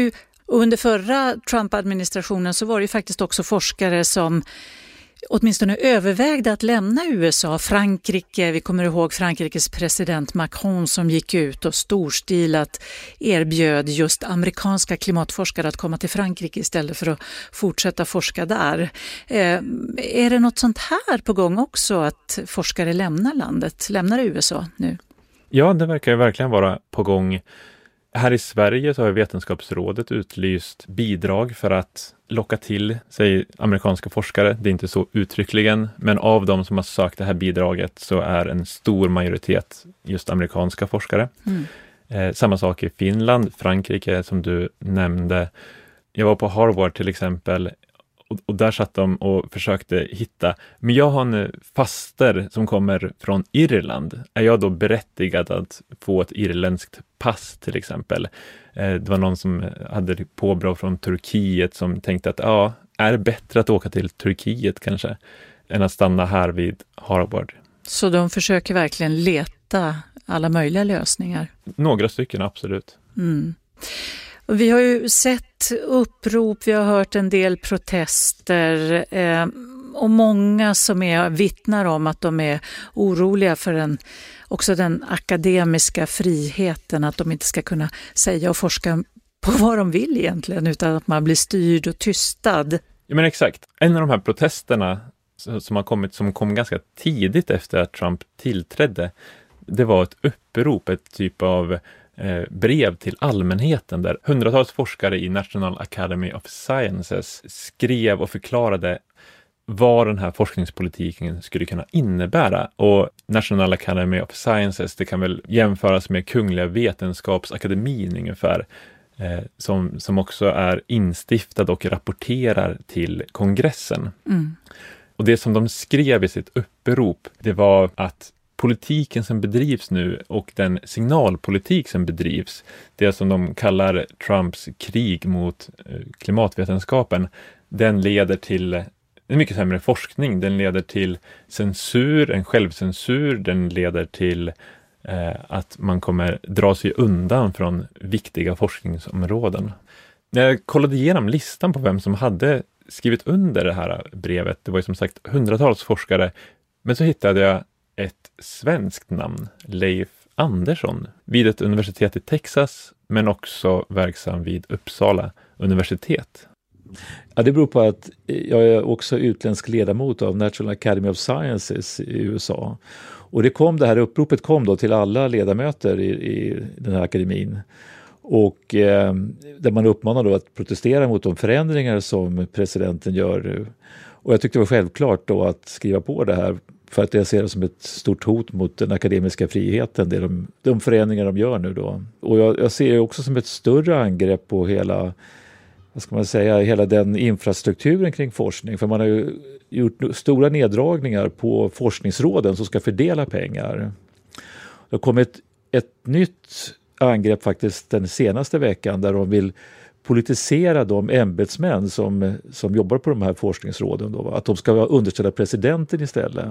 Och under förra Trump-administrationen så var det ju faktiskt också forskare som åtminstone övervägde att lämna U S A. Frankrike, vi kommer ihåg Frankrikes president Macron som gick ut och storstilat erbjöd just amerikanska klimatforskare att komma till Frankrike istället för att fortsätta forska där. Eh, är det något sånt här på gång också, att forskare lämnar landet, lämnar U S A nu? Ja, det verkar ju verkligen vara på gång. Här i Sverige så har Vetenskapsrådet utlyst bidrag för att locka till sig amerikanska forskare. Det är inte så uttryckligen, men av de som har sökt det här bidraget så är en stor majoritet just amerikanska forskare. Mm. Eh, samma sak i Finland, Frankrike som du nämnde. Jag var på Harvard till exempel och, och där satt de och försökte hitta, men jag har en faster som kommer från Irland. Är jag då berättigad att få ett irländskt pass till exempel? Eh, det var någon som hade påbrå från Turkiet som tänkte att ja, är det bättre att åka till Turkiet kanske än att stanna här vid Harvard? Så de försöker verkligen leta alla möjliga lösningar? Några stycken, absolut. Mm. Vi har ju sett upprop, vi har hört en del protester eh, och många som är vittnar om att de är oroliga för den, också den akademiska friheten, att de inte ska kunna säga och forska på vad de vill egentligen utan att man blir styrd och tystad. Ja, men exakt. En av de här protesterna som har kommit, som kom ganska tidigt efter att Trump tillträdde, det var ett upprop, ett typ av eh, brev till allmänheten där hundratals forskare i National Academy of Sciences skrev och förklarade vad den här forskningspolitiken skulle kunna innebära. Och National Academy of Sciences, det kan väl jämföras med Kungliga Vetenskapsakademin ungefär, eh, som, som också är instiftad och rapporterar till kongressen. Mm. Och det som de skrev i sitt upprop, det var att politiken som bedrivs nu och den signalpolitik som bedrivs, det som de kallar Trumps krig mot klimatvetenskapen, den leder till en mycket sämre forskning. Den leder till censur, en självcensur, den leder till eh, att man kommer dra sig undan från viktiga forskningsområden. När jag kollade igenom listan på vem som hade skrivit under det här brevet, det var ju som sagt hundratals forskare, men så hittade jag ett svenskt namn, Leif Andersson, vid ett universitet i Texas, men också verksam vid Uppsala universitet. Ja, det beror på att jag är också utländsk ledamot av National Academy of Sciences i U S A. Och det kom, det här uppropet kom då till alla ledamöter i, i den här akademin. Och eh, där man uppmanar då att protestera mot de förändringar som presidenten gör nu. Och jag tyckte det var självklart då att skriva på det här, för att jag ser det som ett stort hot mot den akademiska friheten, det är de, de förändringar de gör nu då. Och jag, jag ser det också som ett större angrepp på hela, vad ska man säga, hela den infrastrukturen kring forskning. För man har ju gjort stora neddragningar på forskningsråden som ska fördela pengar. Det har kommit ett nytt angrepp faktiskt den senaste veckan där de vill politisera de ämbetsmän som, som jobbar på de här forskningsråden. Då, att de ska vara underställda presidenten istället.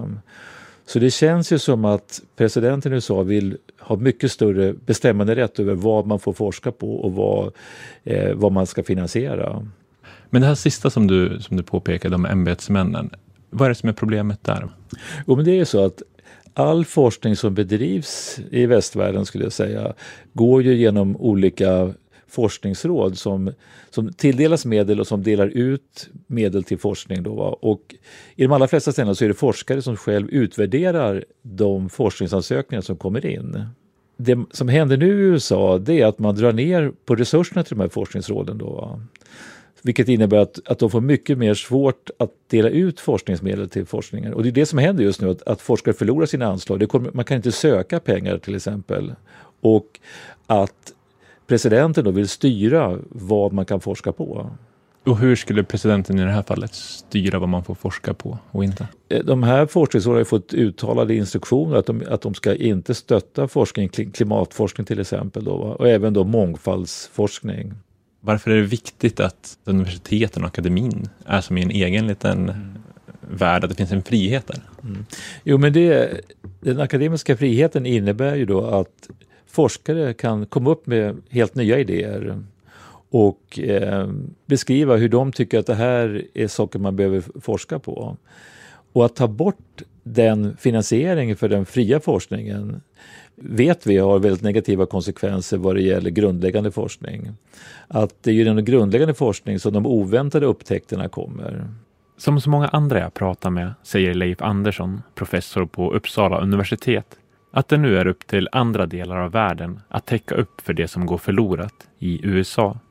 Så det känns ju som att presidenten i U S A vill ha mycket större bestämmande rätt över vad man får forska på och vad, eh, vad man ska finansiera. Men det här sista som du, som du påpekade om ämbetsmännen, vad är det som är problemet där? Jo, men det är ju så att all forskning som bedrivs i västvärlden, skulle jag säga, går ju genom olika forskningsråd som, som tilldelas medel och som delar ut medel till forskning. Då, va? Och i de allra flesta ställen så är det forskare som själv utvärderar de forskningsansökningar som kommer in. Det som händer nu i U S A, det är att man drar ner på resurserna till de här forskningsråden. Då, va? Vilket innebär att, att de får mycket mer svårt att dela ut forskningsmedel till forskningar. Och det är det som händer just nu, att, att forskare förlorar sina anslag. Det kommer, man kan inte söka pengar till exempel. Och att presidenten då vill styra vad man kan forska på. Och hur skulle presidenten i det här fallet styra vad man får forska på och inte? De här forskningsråden har fått uttalade instruktioner att de, att de ska inte stötta forskning, klimatforskning till exempel. Då, och även då mångfaldsforskning. Varför är det viktigt att universiteten och akademin är som i en egen liten mm. värld, att det finns en frihet där? Mm. Jo, men det, den akademiska friheten innebär ju då att forskare kan komma upp med helt nya idéer. och eh, beskriva hur de tycker att det här är saker man behöver forska på. Och att ta bort den finansieringen för den fria forskningen vet vi har väldigt negativa konsekvenser vad det gäller grundläggande forskning. Att det är ju den grundläggande forskning som de oväntade upptäckterna kommer. Som så många andra jag pratar med säger Leif Andersson, professor på Uppsala universitet, att det nu är upp till andra delar av världen att täcka upp för det som går förlorat i U S A.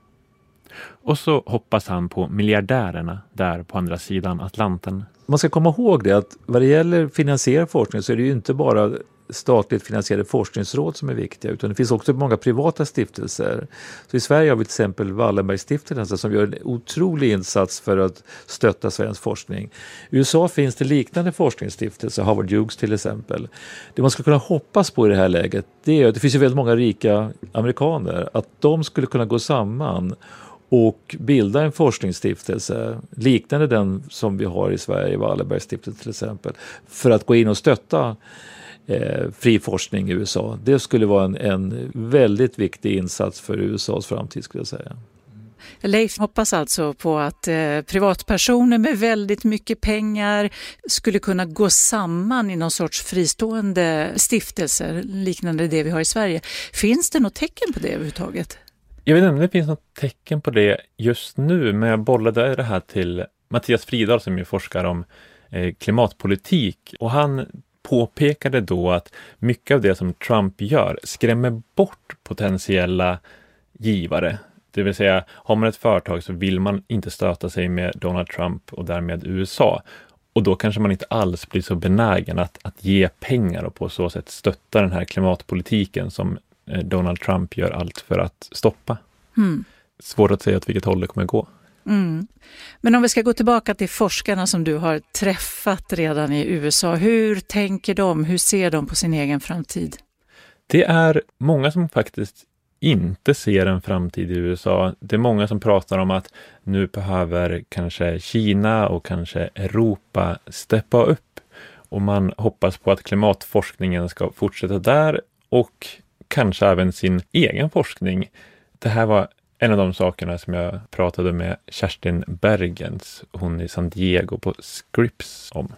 Och så hoppas han på miljardärerna där på andra sidan Atlanten. Man ska komma ihåg det att vad det gäller finansierad forskning så är det ju inte bara statligt finansierade forskningsråd som är viktiga, utan det finns också många privata stiftelser. Så i Sverige har vi till exempel Wallenbergstiftelsen som gör en otrolig insats för att stötta svensk forskning. I U S A finns det liknande forskningsstiftelser, Howard Hughes till exempel. Det man ska kunna hoppas på i det här läget, det är att det finns ju väldigt många rika amerikaner, att de skulle kunna gå samman och bilda en forskningsstiftelse liknande den som vi har i Sverige, Wallenbergstiftelsen till exempel, för att gå in och stötta eh, fri forskning i U S A. Det skulle vara en, en väldigt viktig insats för U S As framtid, skulle jag säga. Leif hoppas alltså på att eh, privatpersoner med väldigt mycket pengar skulle kunna gå samman i någon sorts fristående stiftelser liknande det vi har i Sverige. Finns det något tecken på det överhuvudtaget? Jag vet inte om det finns något tecken på det just nu, men jag bollade det här till Mattias Fridahl som ju forskar om eh, klimatpolitik, och han påpekade då att mycket av det som Trump gör skrämmer bort potentiella givare. Det vill säga, har man ett företag så vill man inte stöta sig med Donald Trump och därmed U S A. Och då kanske man inte alls blir så benägen att, att ge pengar och på så sätt stötta den här klimatpolitiken som Donald Trump gör allt för att stoppa. Mm. Svårt att säga åt vilket håll det kommer gå. Mm. Men om vi ska gå tillbaka till forskarna som du har träffat redan i U S A. Hur tänker de? Hur ser de på sin egen framtid? Det är många som faktiskt inte ser en framtid i U S A. Det är många som pratar om att nu behöver kanske Kina och kanske Europa steppa upp. Och man hoppas på att klimatforskningen ska fortsätta där och kanske även sin egen forskning. Det här var en av de sakerna som jag pratade med Kerstin Bergens, hon i San Diego på Scripps, om.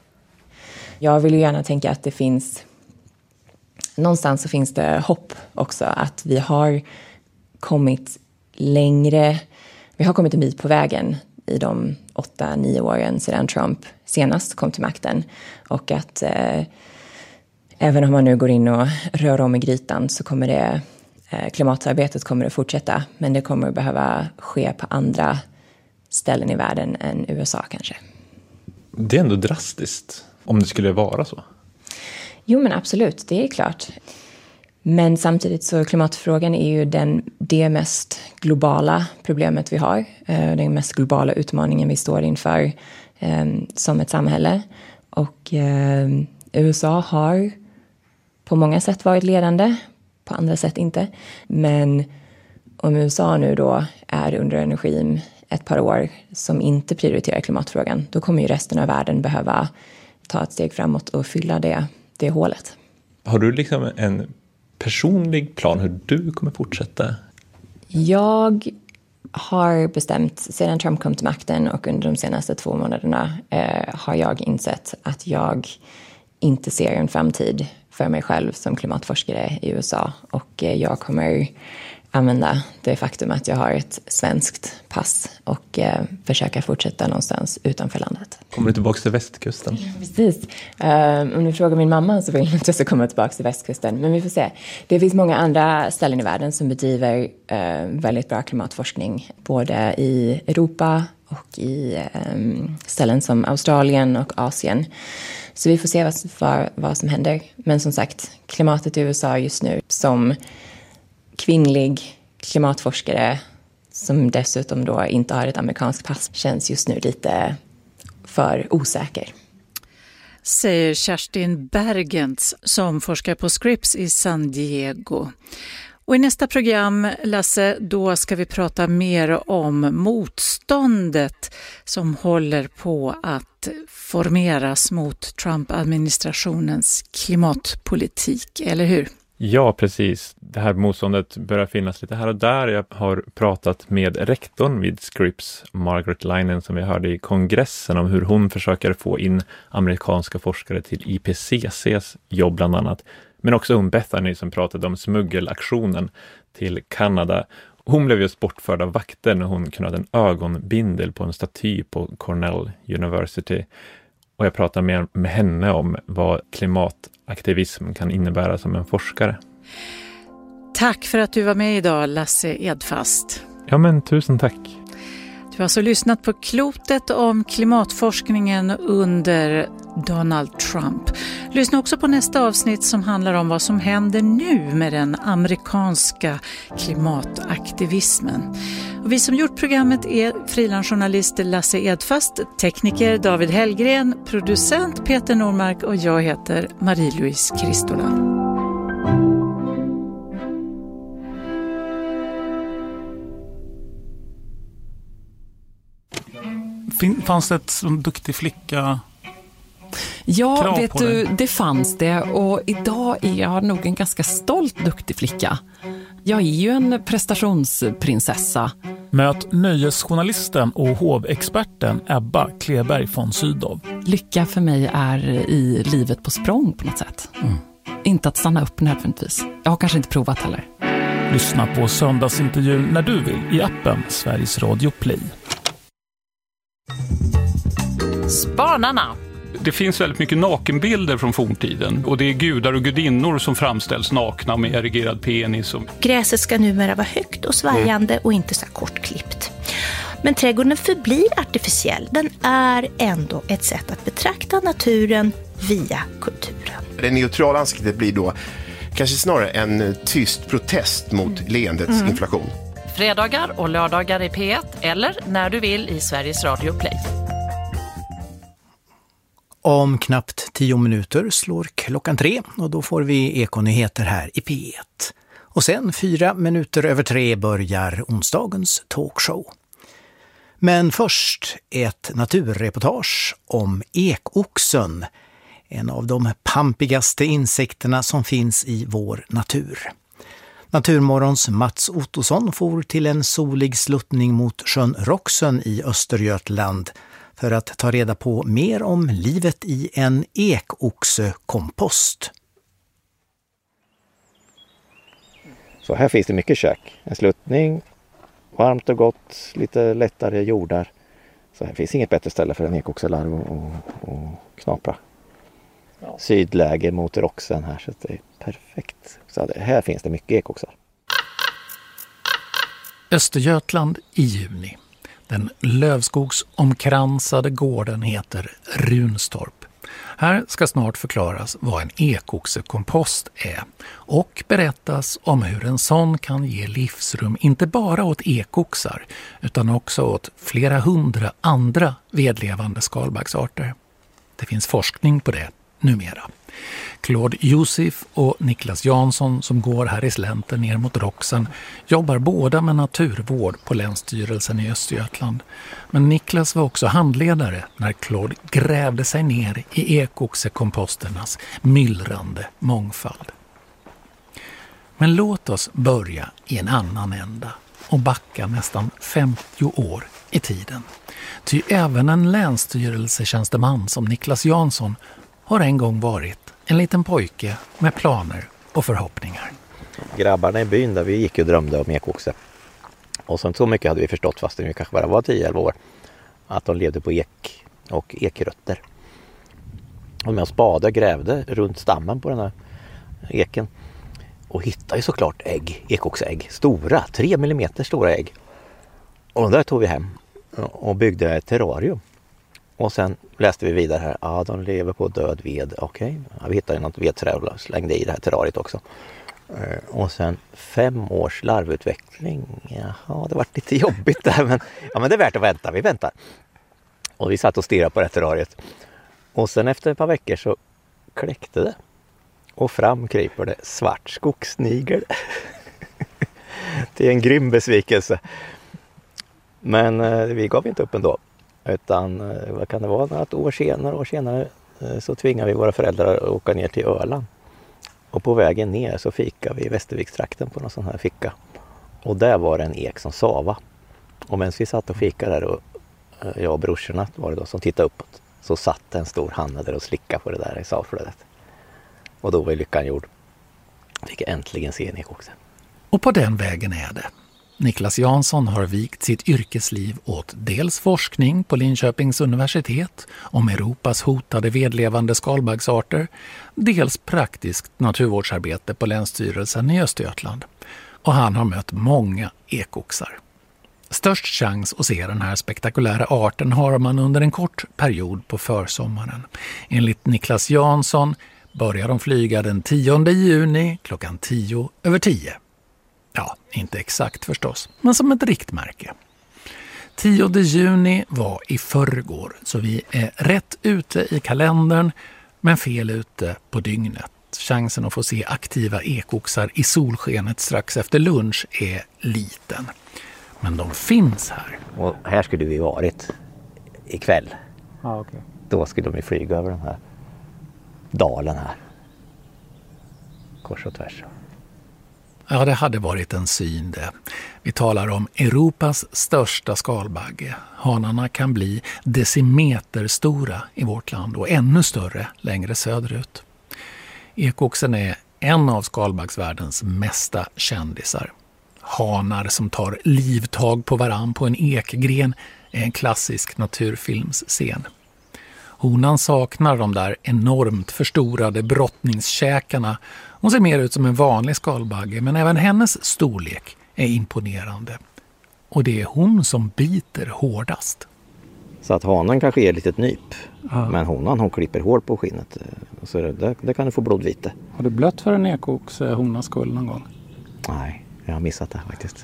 Jag vill ju gärna tänka att det finns, någonstans så finns det hopp också, att vi har kommit längre, vi har kommit en bit på vägen i de åtta, nio åren sedan Trump senast kom till makten, och att eh, även om man nu går in och rör om i grytan så kommer det, eh, klimatarbetet kommer att fortsätta. Men det kommer att behöva ske på andra ställen i världen än U S A kanske. Det är ändå drastiskt om det skulle vara så. Jo, men absolut, det är klart. Men samtidigt så klimatfrågan är ju den, det mest globala problemet vi har. Eh, den mest globala utmaningen vi står inför eh, som ett samhälle. Och eh, U S A har på många sätt varit ledande, på andra sätt inte. Men om U S A nu då är under en regim ett par år som inte prioriterar klimatfrågan, då kommer ju resten av världen behöva ta ett steg framåt och fylla det, det hålet. Har du liksom en personlig plan hur du kommer fortsätta? Jag har bestämt, sedan Trump kom till makten och under de senaste två månaderna eh, har jag insett att jag inte ser en framtid för mig själv som klimatforskare i U S A. Och eh, jag kommer använda det faktum att jag har ett svenskt pass och eh, försöka fortsätta någonstans utanför landet. Kommer du tillbaka till västkusten? Ja, precis. Uh, om du frågar min mamma så vill jag inte så komma tillbaka till västkusten. Men vi får se. Det finns många andra ställen i världen som bedriver uh, väldigt bra klimatforskning. Både i Europa och i um, ställen som Australien och Asien. Så vi får se vad, vad, vad som händer. Men som sagt, klimatet i U S A just nu som kvinnlig klimatforskare som dessutom då inte har ett amerikanskt pass känns just nu lite för osäker. Säger Kerstin Bergens som forskar på Scripps i San Diego. Och i nästa program, Lasse, då ska vi prata mer om motståndet som håller på att formeras mot Trump-administrationens klimatpolitik, eller hur? Ja, precis. Det här motståndet börjar finnas lite här och där. Jag har pratat med rektorn vid Scripps, Margaret Linen, som vi hörde i kongressen, om hur hon försöker få in amerikanska forskare till I P C C:s jobb bland annat. Men också om Bethany som pratade om smuggelaktionen till Kanada. Hon blev just bortförd av vakter när hon knöt en ögonbindel på en staty på Cornell University. Och jag pratar med, med henne om vad klimataktivism kan innebära som en forskare. Tack för att du var med idag, Lasse Edfast. Ja, men tusen tack. Du har alltså lyssnat på Klotet om klimatforskningen under Donald Trump. Lyssna också på nästa avsnitt som handlar om vad som händer nu med den amerikanska klimataktivismen. Och vi som gjort programmet är frilansjournalister Lasse Edfast, tekniker David Hellgren, producent Peter Normark och jag heter Marie-Louise Kristola. Fanns det ett sån duktig flicka? Ja, vet du, det fanns det, och idag är jag nog en ganska stolt duktig flicka. Jag är ju en prestationsprinsessa. Möt nöjesjournalisten och hovexperten Ebba Kleberg von Sydow. Lycka för mig är i livet på språng på något sätt. Mm. Inte att stanna upp nödvändigtvis. Jag har kanske inte provat heller. Lyssna på söndagsintervjun när du vill i appen Sveriges Radio Play. Spanarna. Det finns väldigt mycket nakenbilder från forntiden och det är gudar och gudinnor som framställs nakna med erigerad penis. Och... Gräset ska numera vara högt och svajande mm. och inte så kortklippt. Men trädgården förblir artificiell. Den är ändå ett sätt att betrakta naturen via kulturen. Det neutrala ansiktet blir då kanske snarare en tyst protest mot mm. leendets mm. inflation. Fredagar och lördagar i P ett eller när du vill i Sveriges Radio Play. Om knappt tio minuter slår klockan tre och då får vi Ekonyheter här i P ett. Och sen fyra minuter över tre börjar onsdagens talkshow. Men först ett naturreportage om ekoxen, en av de pampigaste insekterna som finns i vår natur. Naturmorgons Mats Ottosson for till en solig sluttning mot sjön Roxen i Östergötland för att ta reda på mer om livet i en ekoxekompost. Så här finns det mycket kök. En sluttning, varmt och gott, lite lättare jordar. Så här finns inget bättre ställe för en ekoxelarv och, och knapra. Ja. Sydläge mot Roxen här, så det är perfekt. Så det, här finns det mycket ekoxar. Östergötland i juni. Den lövskogsomkransade gården heter Runstorp. Här ska snart förklaras vad en ekoxekompost är och berättas om hur en sån kan ge livsrum inte bara åt ekoxar utan också åt flera hundra andra vedlevande skalbaggsarter. Det finns forskning på det numera. Claude Josef och Niklas Jansson som går här i slänten ner mot Roxen jobbar båda med naturvård på Länsstyrelsen i Östergötland. Men Niklas var också handledare när Claude grävde sig ner i ekoxekomposternas myllrande mångfald. Men låt oss börja i en annan ända och backa nästan femtio år i tiden. Ty även en länsstyrelsetjänsteman som Niklas Jansson har en gång varit en liten pojke med planer och förhoppningar. Grabbarna i byn där vi gick och drömde om ekoxe. Och sen så mycket hade vi förstått, fast vi kanske bara var tio elva år, att de levde på ek och ekrötter. Och med en spade grävde runt stammen på den här eken och hittade ju såklart ägg, ekoxägg, stora, tre millimeter stora ägg. Och de där tog vi hem och byggde ett terrarium. Och sen läste vi vidare här, ja de lever på död ved, okej. Okay. Ja, vi hittade något vedträ och slängde i det här terrariet också. Och sen fem års larvutveckling, ja det var lite jobbigt där, men, ja, men det är värt att vänta, vi väntar. Och vi satt och stirrade på det här terrariet. Och sen efter ett par veckor så kläckte det. Och fram kryper det svart skogssnigel. Det är en grym besvikelse. Men eh, vi gav inte upp ändå. Utan eh, vad kan det vara, något år senare, år senare eh, så tvingar vi våra föräldrar att åka ner till Öland. Och på vägen ner så fikade vi i Västervikstrakten på någon sån här ficka. Och där var det en ek som sava. Och medan vi satt och fikade där, och jag och brorsorna var det då som tittade uppåt, så satt en stor hanne där och slickade på det där i savflödet. Och då var lyckan gjord. Fick äntligen se en ekoxe. Och på den vägen är det. Niklas Jansson har vikt sitt yrkesliv åt dels forskning på Linköpings universitet om Europas hotade vedlevande skalbaggsarter, dels praktiskt naturvårdsarbete på Länsstyrelsen i Östergötland. Och han har mött många ekoxar. Störst chans att se den här spektakulära arten har man under en kort period på försommaren. Enligt Niklas Jansson börjar de flyga den tionde juni klockan tio över tio. Ja, inte exakt förstås, men som ett riktmärke. tionde juni var i förrgår, så vi är rätt ute i kalendern men fel ute på dygnet. Chansen att få se aktiva ekoxar i solskenet strax efter lunch är liten. Men de finns här. Och här skulle vi varit ikväll. Ah, okay. Då skulle de flyga över den här dalen här. Kors och tvärs. Ja, det hade varit en syn det. Vi talar om Europas största skalbagge. Hanarna kan bli decimeterstora i vårt land och ännu större längre söderut. Ekoxen är en av skalbaggsvärldens mesta kändisar. Hanar som tar livtag på varann på en ekgren är en klassisk naturfilmsscen. Honan saknar de där enormt förstorade brottningskäkarna. Hon ser mer ut som en vanlig skalbagge, men även hennes storlek är imponerande. Och det är hon som biter hårdast. Så att hanen kanske är ett litet nyp, ja. Men honan hon klipper hål på skinnet. Så det, det kan du få blodvite. Har du blött för en ekox honans skull någon gång? Nej, jag har missat det faktiskt.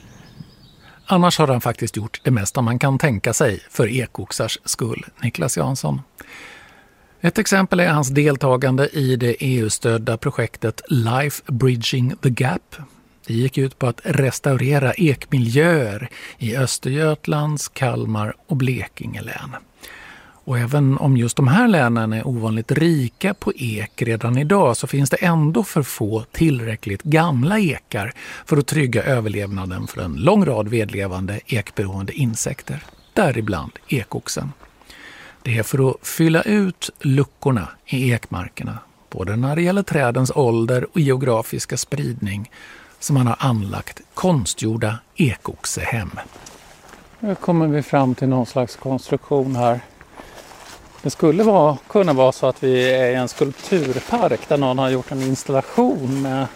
Annars har han faktiskt gjort det mesta man kan tänka sig för ekoxars skull, Niklas Jansson. Ett exempel är hans deltagande i det E U-stödda projektet Life Bridging the Gap. Det gick ut på att restaurera ekmiljöer i Östergötlands, Kalmar och Blekinge län. Och även om just de här länen är ovanligt rika på ek redan idag, så finns det ändå för få tillräckligt gamla ekar för att trygga överlevnaden för en lång rad vedlevande ekberoende insekter, däribland ekoxen. Det är för att fylla ut luckorna i ekmarkerna, både när det gäller trädens ålder och geografiska spridning, som man har anlagt konstgjorda ekoxehem. Nu kommer vi fram till någon slags konstruktion här. Det skulle vara, kunna vara så att vi är i en skulpturpark där någon har gjort en installation med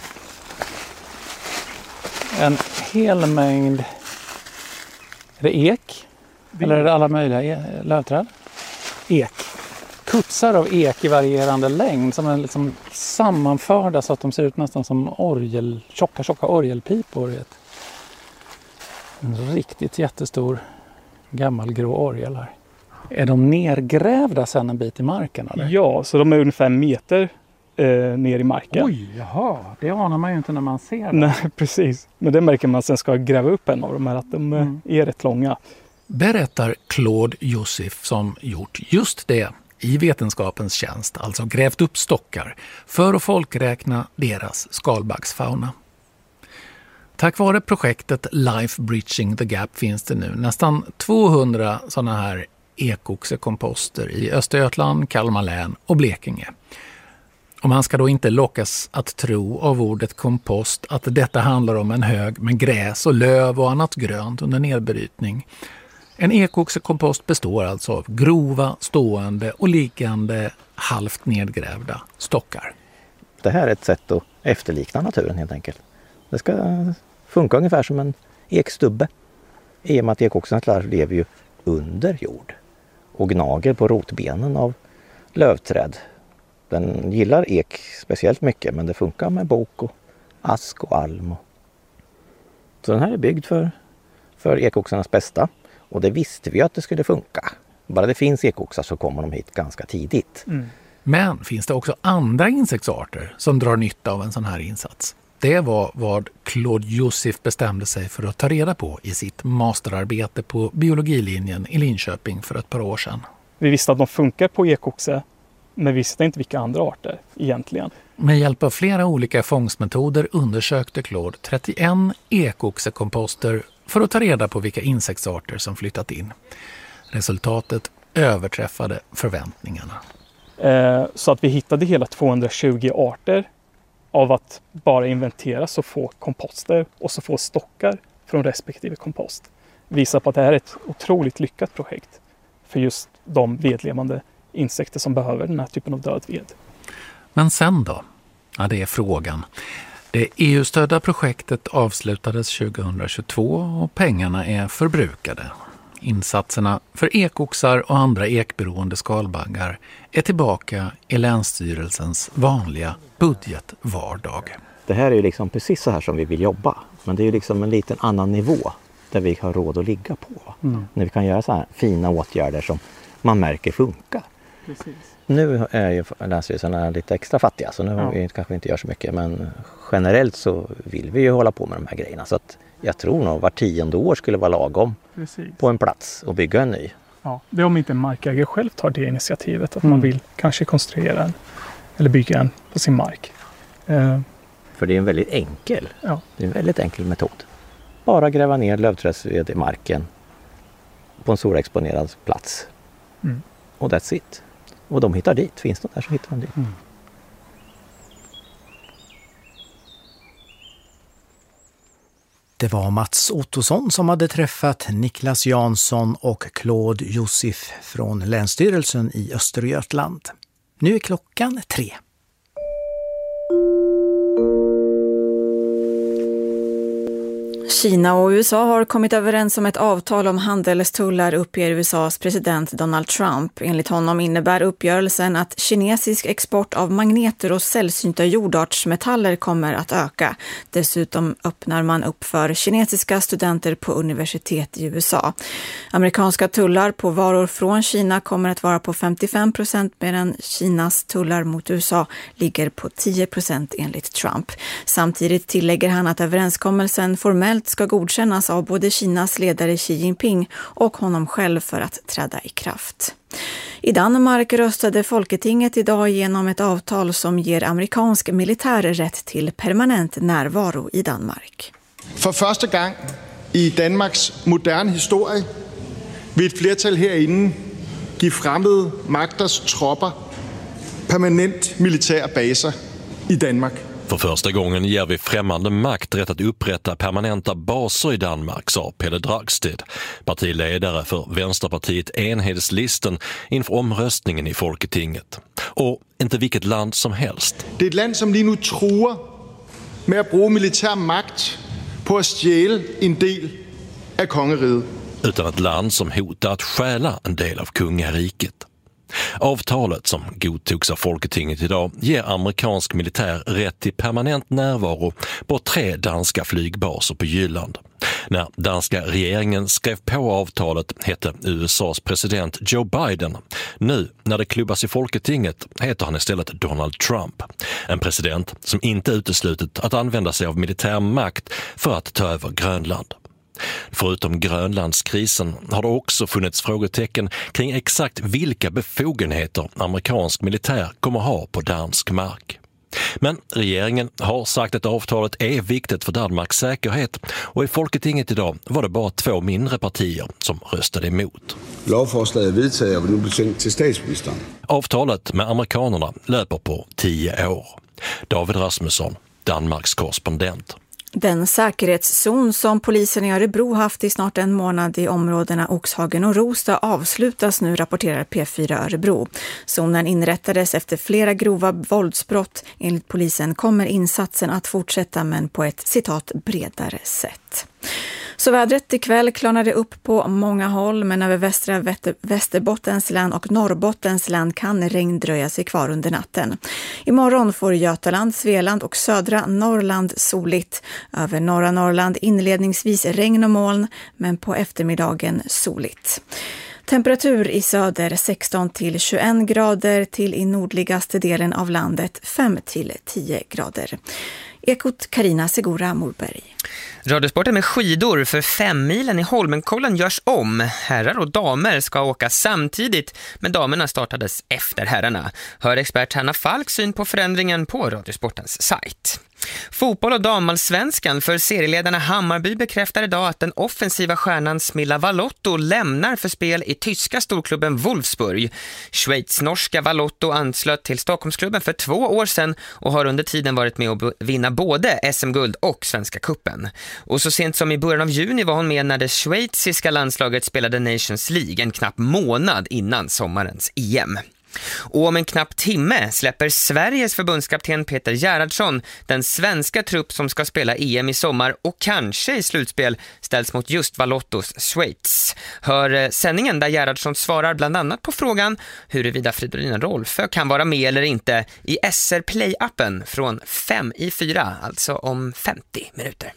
en hel mängd, är det ek? Eller är det alla möjliga e- lövträd? Ek. Kutsar av ek i varierande längd som är liksom sammanförda så att de ser ut nästan som orgel, tjocka, tjocka orgelpipor. Vet. En riktigt jättestor gammal grå orgel här. Är de nergrävda sedan en bit i marken? Eller? Ja, så de är ungefär en meter eh, ner i marken. Oj, jaha. Det anar man ju inte när man ser det. Nej, precis. Men det märker man att sen ska gräva upp en av dem här, att de mm. är rätt långa. Berättar Claude Joseph som gjort just det i vetenskapens tjänst, alltså grävt upp stockar för att folkräkna deras skalbaggsfauna. Tack vare projektet Life Bridging the Gap finns det nu nästan tvåhundra sådana här ekoxekomposter i Östergötland, Kalmar län och Blekinge. Och man ska då inte lockas att tro av ordet kompost att detta handlar om en hög med gräs och löv och annat grönt under nedbrytning. En ekoxekompost består alltså av grova, stående och liggande halvt nedgrävda stockar. Det här är ett sätt att efterlikna naturen helt enkelt. Det ska funka ungefär som en ekstubbe. I och med att ekoxarna lever ju under jord och gnager på rotbenen av lövträd. Den gillar ek speciellt mycket, men det funkar med bok och ask och alm. Så den här är byggd för, för ekoxarnas bästa. Och det visste vi att det skulle funka. Bara det finns ekoxar så kommer de hit ganska tidigt. Mm. Men finns det också andra insektsarter som drar nytta av en sån här insats? Det var vad Claude Joseph bestämde sig för att ta reda på i sitt masterarbete på biologilinjen i Linköping för ett par år sedan. Vi visste att de funkar på ekoxe Men vi visste inte vilka andra arter egentligen. Med hjälp av flera olika fångstmetoder undersökte Claude trettioen ekoxekomposter för att ta reda på vilka insektsarter som flyttat in. Resultatet överträffade förväntningarna. Eh, så att vi hittade hela tvåhundratjugo arter av att bara inventera så få komposter och så få stockar från respektive kompost. Visar på att det här är ett otroligt lyckat projekt för just de vedlevande insekter som behöver den här typen av död ved. Men sen då? Ja, det är frågan. Det E U-stödda projektet avslutades tjugohundratjugotvå och pengarna är förbrukade. Insatserna för ekoxar och andra ekberoende skalbaggar är tillbaka i Länsstyrelsens vanliga budgetvardag. Det här är ju liksom precis så här som vi vill jobba. Men det är ju liksom en liten annan nivå där vi har råd att ligga på. Mm. När vi kan göra så här fina åtgärder som man märker funkar. Precis. Nu är ju länsstyrelserna lite extra fattiga så nu ja. vi kanske inte gör så mycket. Men generellt så vill vi ju hålla på med de här grejerna. Så att jag tror nog var tionde år skulle vara lagom Precis. På en plats och bygga en ny. Ja, det är om inte en markägare själv tar det initiativet att mm. man vill kanske konstruera en eller bygga en på sin mark. Uh, För det är en väldigt enkel, ja. det är en väldigt enkel metod. Bara gräva ner lövträdsved i marken på en solexponerad plats. Mm. Och that's it. Och de hittar dit. Finns det där så hittar de dit. Mm. Det var Mats Ottosson som hade träffat Niklas Jansson och Claude Josef från Länsstyrelsen i Östergötland. Nu är klockan tre. Kina och U S A har kommit överens om ett avtal om handelstullar, uppger U S A:s president Donald Trump. Enligt honom innebär uppgörelsen att kinesisk export av magneter och sällsynta jordartsmetaller kommer att öka. Dessutom öppnar man upp för kinesiska studenter på universitet i U S A. Amerikanska tullar på varor från Kina kommer att vara på femtiofem procent medan Kinas tullar mot U S A ligger på tio procent enligt Trump. Samtidigt tillägger han att överenskommelsen formellt ska godkännas av både Kinas ledare Xi Jinping och honom själv för att träda i kraft. I Danmark röstade Folketinget idag igenom ett avtal som ger amerikansk militär rätt till permanent närvaro i Danmark. För första gången i Danmarks moderna historia vill ett flertal här inne ge främmande makters tropper permanent militära baser i Danmark. För första gången ger vi främmande makt rätt att upprätta permanenta baser i Danmark, sa Pelle Dragsted, partiledare för Vänsterpartiet Enhedslisten inför omröstningen i Folketinget. Och inte vilket land som helst. Det är ett land som lige nu truer med att bruge militär makt på att stjäla en del av kongeriget. Utan ett land som hotar att stjäla en del av kungariket. Avtalet som godtogs av Folketinget idag ger amerikansk militär rätt till permanent närvaro på tre danska flygbaser på Jylland. När danska regeringen skrev på avtalet hette U S A:s president Joe Biden. Nu, när det klubbas i Folketinget, heter han istället Donald Trump. En president som inte uteslutit att använda sig av militär makt för att ta över Grönland. Förutom Grönlandskrisen har det också funnits frågetecken kring exakt vilka befogenheter amerikansk militär kommer ha på dansk mark. Men regeringen har sagt att avtalet är viktigt för Danmarks säkerhet och i Folketinget idag var det bara två mindre partier som röstade emot. Lovforslaget vedtaget och nu blir sendt till statsministern. Avtalet med amerikanerna löper på tio år. David Rasmusson, Danmarks korrespondent. Den säkerhetszon som polisen i Örebro haft i snart en månad i områdena Oxhagen och Rosta avslutas nu, rapporterar P fyra Örebro. Zonen inrättades efter flera grova våldsbrott. Enligt polisen kommer insatsen att fortsätta, men på ett citat bredare sätt. Så vädret ikväll klarnade upp på många håll, men över västra Västerbottens län och Norrbottens län kan regn dröja sig kvar under natten. Imorgon får Götaland, Svealand och södra Norrland soligt. Över norra Norrland inledningsvis regn och moln, men på eftermiddagen soligt. Temperatur i söder sexton till tjugoett grader, till i nordligaste delen av landet fem till tio grader. Ekot Carina Segura Morberg. Radiosporten med skidor för femmilen i Holmenkollen görs om. Herrar och damer ska åka samtidigt, men damerna startades efter herrarna. Hör expert Hanna Falks syn på förändringen på Radiosportens sajt. Fotboll- och damallsvenskan för serieledarna Hammarby bekräftar idag att den offensiva stjärnan Smilla Valotto lämnar för spel i tyska storklubben Wolfsburg. Schweiz-norska Valotto anslöt till Stockholmsklubben för två år sedan och har under tiden varit med att vinna både S M-guld och Svenska kuppen. Och så sent som i början av juni var hon med när det schweiziska landslaget spelade Nations League en knapp månad innan sommarens E M. Och om en knapp timme släpper Sveriges förbundskapten Peter Gerhardsson den svenska trupp som ska spela E M i sommar och kanske i slutspel ställs mot just Valottos Schweiz. Hör sändningen där Gerhardsson svarar bland annat på frågan huruvida Fridolina Rolfö kan vara med eller inte i S R Play-appen från fem i fyra, alltså om femtio minuter.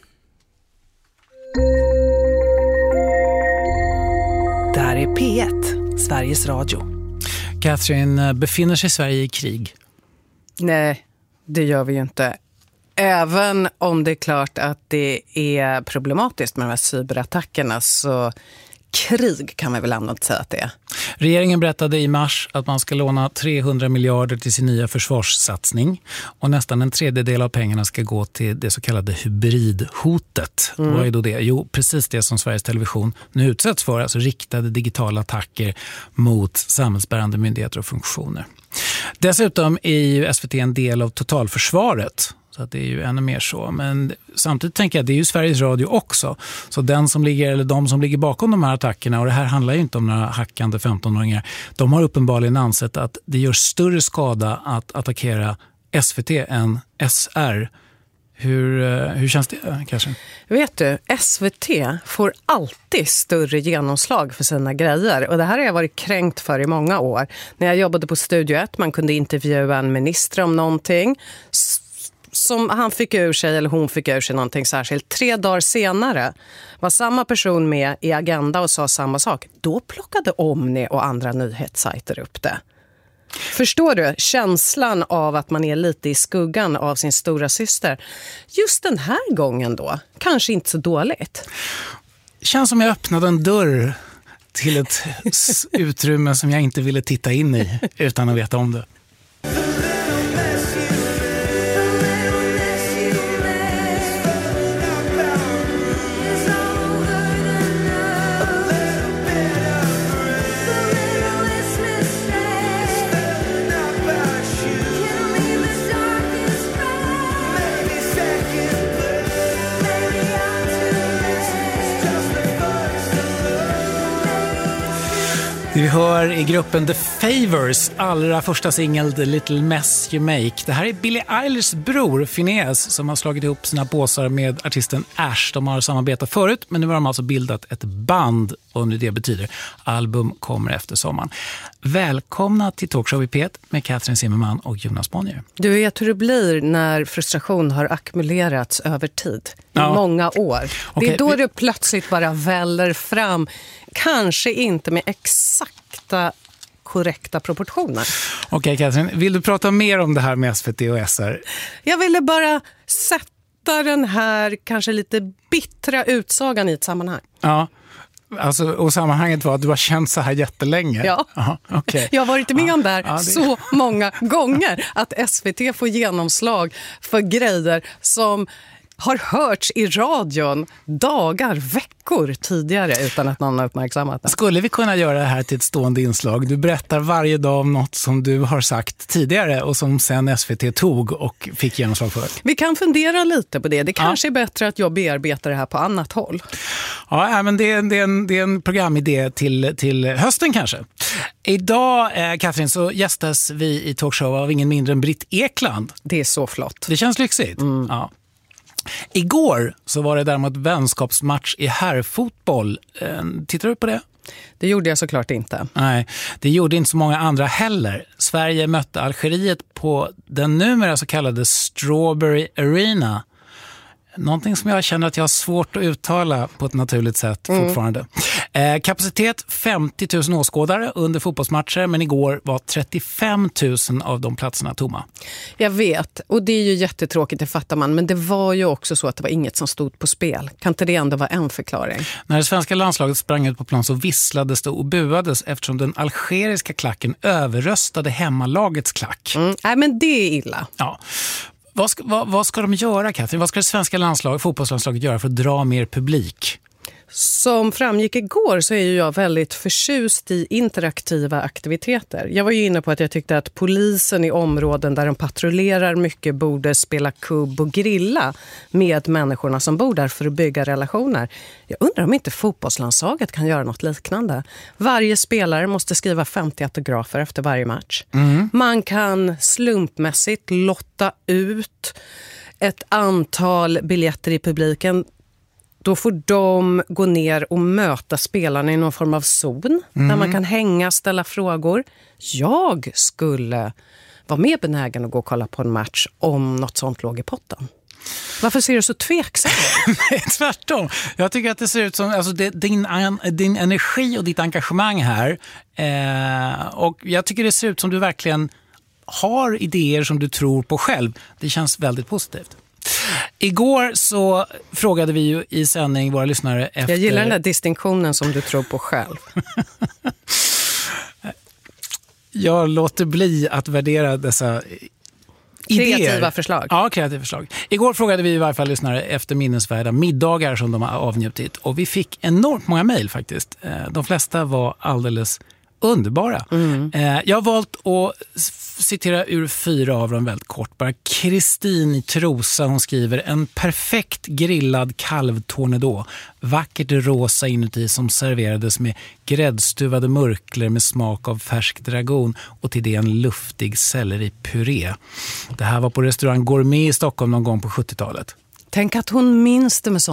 Där är P ett, Sveriges Radio. Catherine, befinner sig Sverige i krig? Nej, det gör vi ju inte. Även om det är klart att det är problematiskt med de här cyberattackerna, så krig kan man väl ändå inte säga att det är. Regeringen berättade i mars att man ska låna trehundra miljarder till sin nya försvarssatsning och nästan en tredjedel av pengarna ska gå till det så kallade hybridhotet. Mm. Vad är då det? Jo, precis det som Sveriges Television nu utsätts för, alltså riktade digitala attacker mot samhällsbärande myndigheter och funktioner. Dessutom är ju S V T en del av totalförsvaret. Så att det är ju ännu mer så. Men samtidigt tänker jag att det är ju Sveriges Radio också. Så den som ligger, eller de som ligger bakom de här attackerna, och det här handlar ju inte om några hackande femtonåringar, de har uppenbarligen ansett att det gör större skada att attackera S V T än S R. Hur, hur känns det kanske? Vet du, S V T får alltid större genomslag för sina grejer. Och det här har jag varit kränkt för i många år. När jag jobbade på Studio ett, man kunde intervjua en minister om någonting som han fick ur sig eller hon fick ur sig någonting särskilt. Tre dagar senare var samma person med i Agenda och sa samma sak. Då plockade Omni och andra nyhetssajter upp det. Förstår du? Känslan av att man är lite i skuggan av sin stora syster. Just den här gången då, kanske inte så dåligt. Känns som jag öppnade en dörr till ett utrymme som jag inte ville titta in i utan att veta om det. Vi hör i gruppen The Favours allra första singel The Little Mess You Make. Det här är Billie Eilishs bror Phineas som har slagit ihop sina påsar med artisten Ash. De har samarbetat förut, men nu har de alltså bildat ett band och nu det betyder album kommer efter sommaren. Välkomna till Talkshow i P ett med Catherine Zimmerman och Jonas Bonnier. Du vet hur det blir när frustration har ackumulerats över tid. I ja. många år. Okay. Det är då det plötsligt bara väller fram. Kanske inte med exakta korrekta proportioner. Okej, okay, Catherine. Vill du prata mer om det här med S V T och S R? Jag ville bara sätta den här kanske lite bittra utsagan i ett sammanhang. Ja. Alltså, och sammanhanget var att du har känt så här jättelänge. Ja, Aha, okay. Jag har varit med om där ja, det... så många gånger att S V T får genomslag för grejer som har hörts i radion dagar, veckor tidigare utan att någon har uppmärksammat det. Skulle vi kunna göra det här till ett stående inslag? Du berättar varje dag om något som du har sagt tidigare och som sen S V T tog och fick genomslag för. Vi kan fundera lite på det. Det kanske ja. är bättre att jag bearbetar det här på annat håll. Ja, men det är, det är, en, det är en programidé till, till hösten kanske. Idag, eh, Catherine, så gästas vi i Talkshow av ingen mindre än Britt Ekland. Det är så flott. Det känns lyxigt. Mm. Ja. Igår så var det däremot vänskapsmatch i herrfotboll. Tittar du på det? Det gjorde jag såklart inte. Nej, det gjorde inte så många andra heller. Sverige mötte Algeriet på den numera så kallade Strawberry Arena. Någonting som jag känner att jag har svårt att uttala på ett naturligt sätt mm. fortfarande. Eh, kapacitet femtio tusen åskådare under fotbollsmatcher, men igår var trettiofem tusen av de platserna tomma. Jag vet, och det är ju jättetråkigt, det fattar man, men det var ju också så att det var inget som stod på spel. Kan inte det ändå vara en förklaring? När det svenska landslaget sprang ut på plan så visslades det och buades eftersom den algeriska klacken överröstade hemmalagets klack. Mm. Nej, men det är illa. Ja. Vad ska, vad, vad ska de göra, Katrin? Vad ska det svenska landslag, fotbollslandslaget göra för att dra mer publik? Som framgick igår så är ju jag väldigt förtjust i interaktiva aktiviteter. Jag var ju inne på att jag tyckte att polisen i områden där de patrullerar mycket borde spela kubb och grilla med människorna som bor där för att bygga relationer. Jag undrar om inte fotbollslandslaget kan göra något liknande. Varje spelare måste skriva femtio autografer efter varje match. Mm. Man kan slumpmässigt lotta ut ett antal biljetter i publiken. Då får de gå ner och möta spelarna i någon form av zon. Mm. Där man kan hänga, ställa frågor. Jag skulle vara mer benägen att gå och kolla på en match om något sånt låg i potten. Varför ser du så tveksam? Nej, tvärtom. Jag tycker att det ser ut som alltså, det, din, din energi och ditt engagemang här. Eh, och jag tycker det ser ut som du verkligen har idéer som du tror på själv. Det känns väldigt positivt. Igår så frågade vi ju i sändning våra lyssnare efter... Jag gillar den där distinktionen som du tror på själv. Jag låter bli att värdera dessa kreativa idéer. förslag. Ja, kreativa förslag. Igår frågade vi i varje fall lyssnare efter minnesvärda middagar som de har avnjutit. Och vi fick enormt många mejl faktiskt. De flesta var alldeles underbara. Mm. Jag har valt att citera ur fyra av dem väldigt kort. Bara Kristin i Trosa, hon skriver: en perfekt grillad kalvtornedå. Vackert rosa inuti som serverades med gräddstuvade murkler med smak av färsk dragon och till det en luftig selleripuré. Det här var på restaurang Gourmet i Stockholm någon gång på sjuttiotalet. Tänk att hon minns det med sån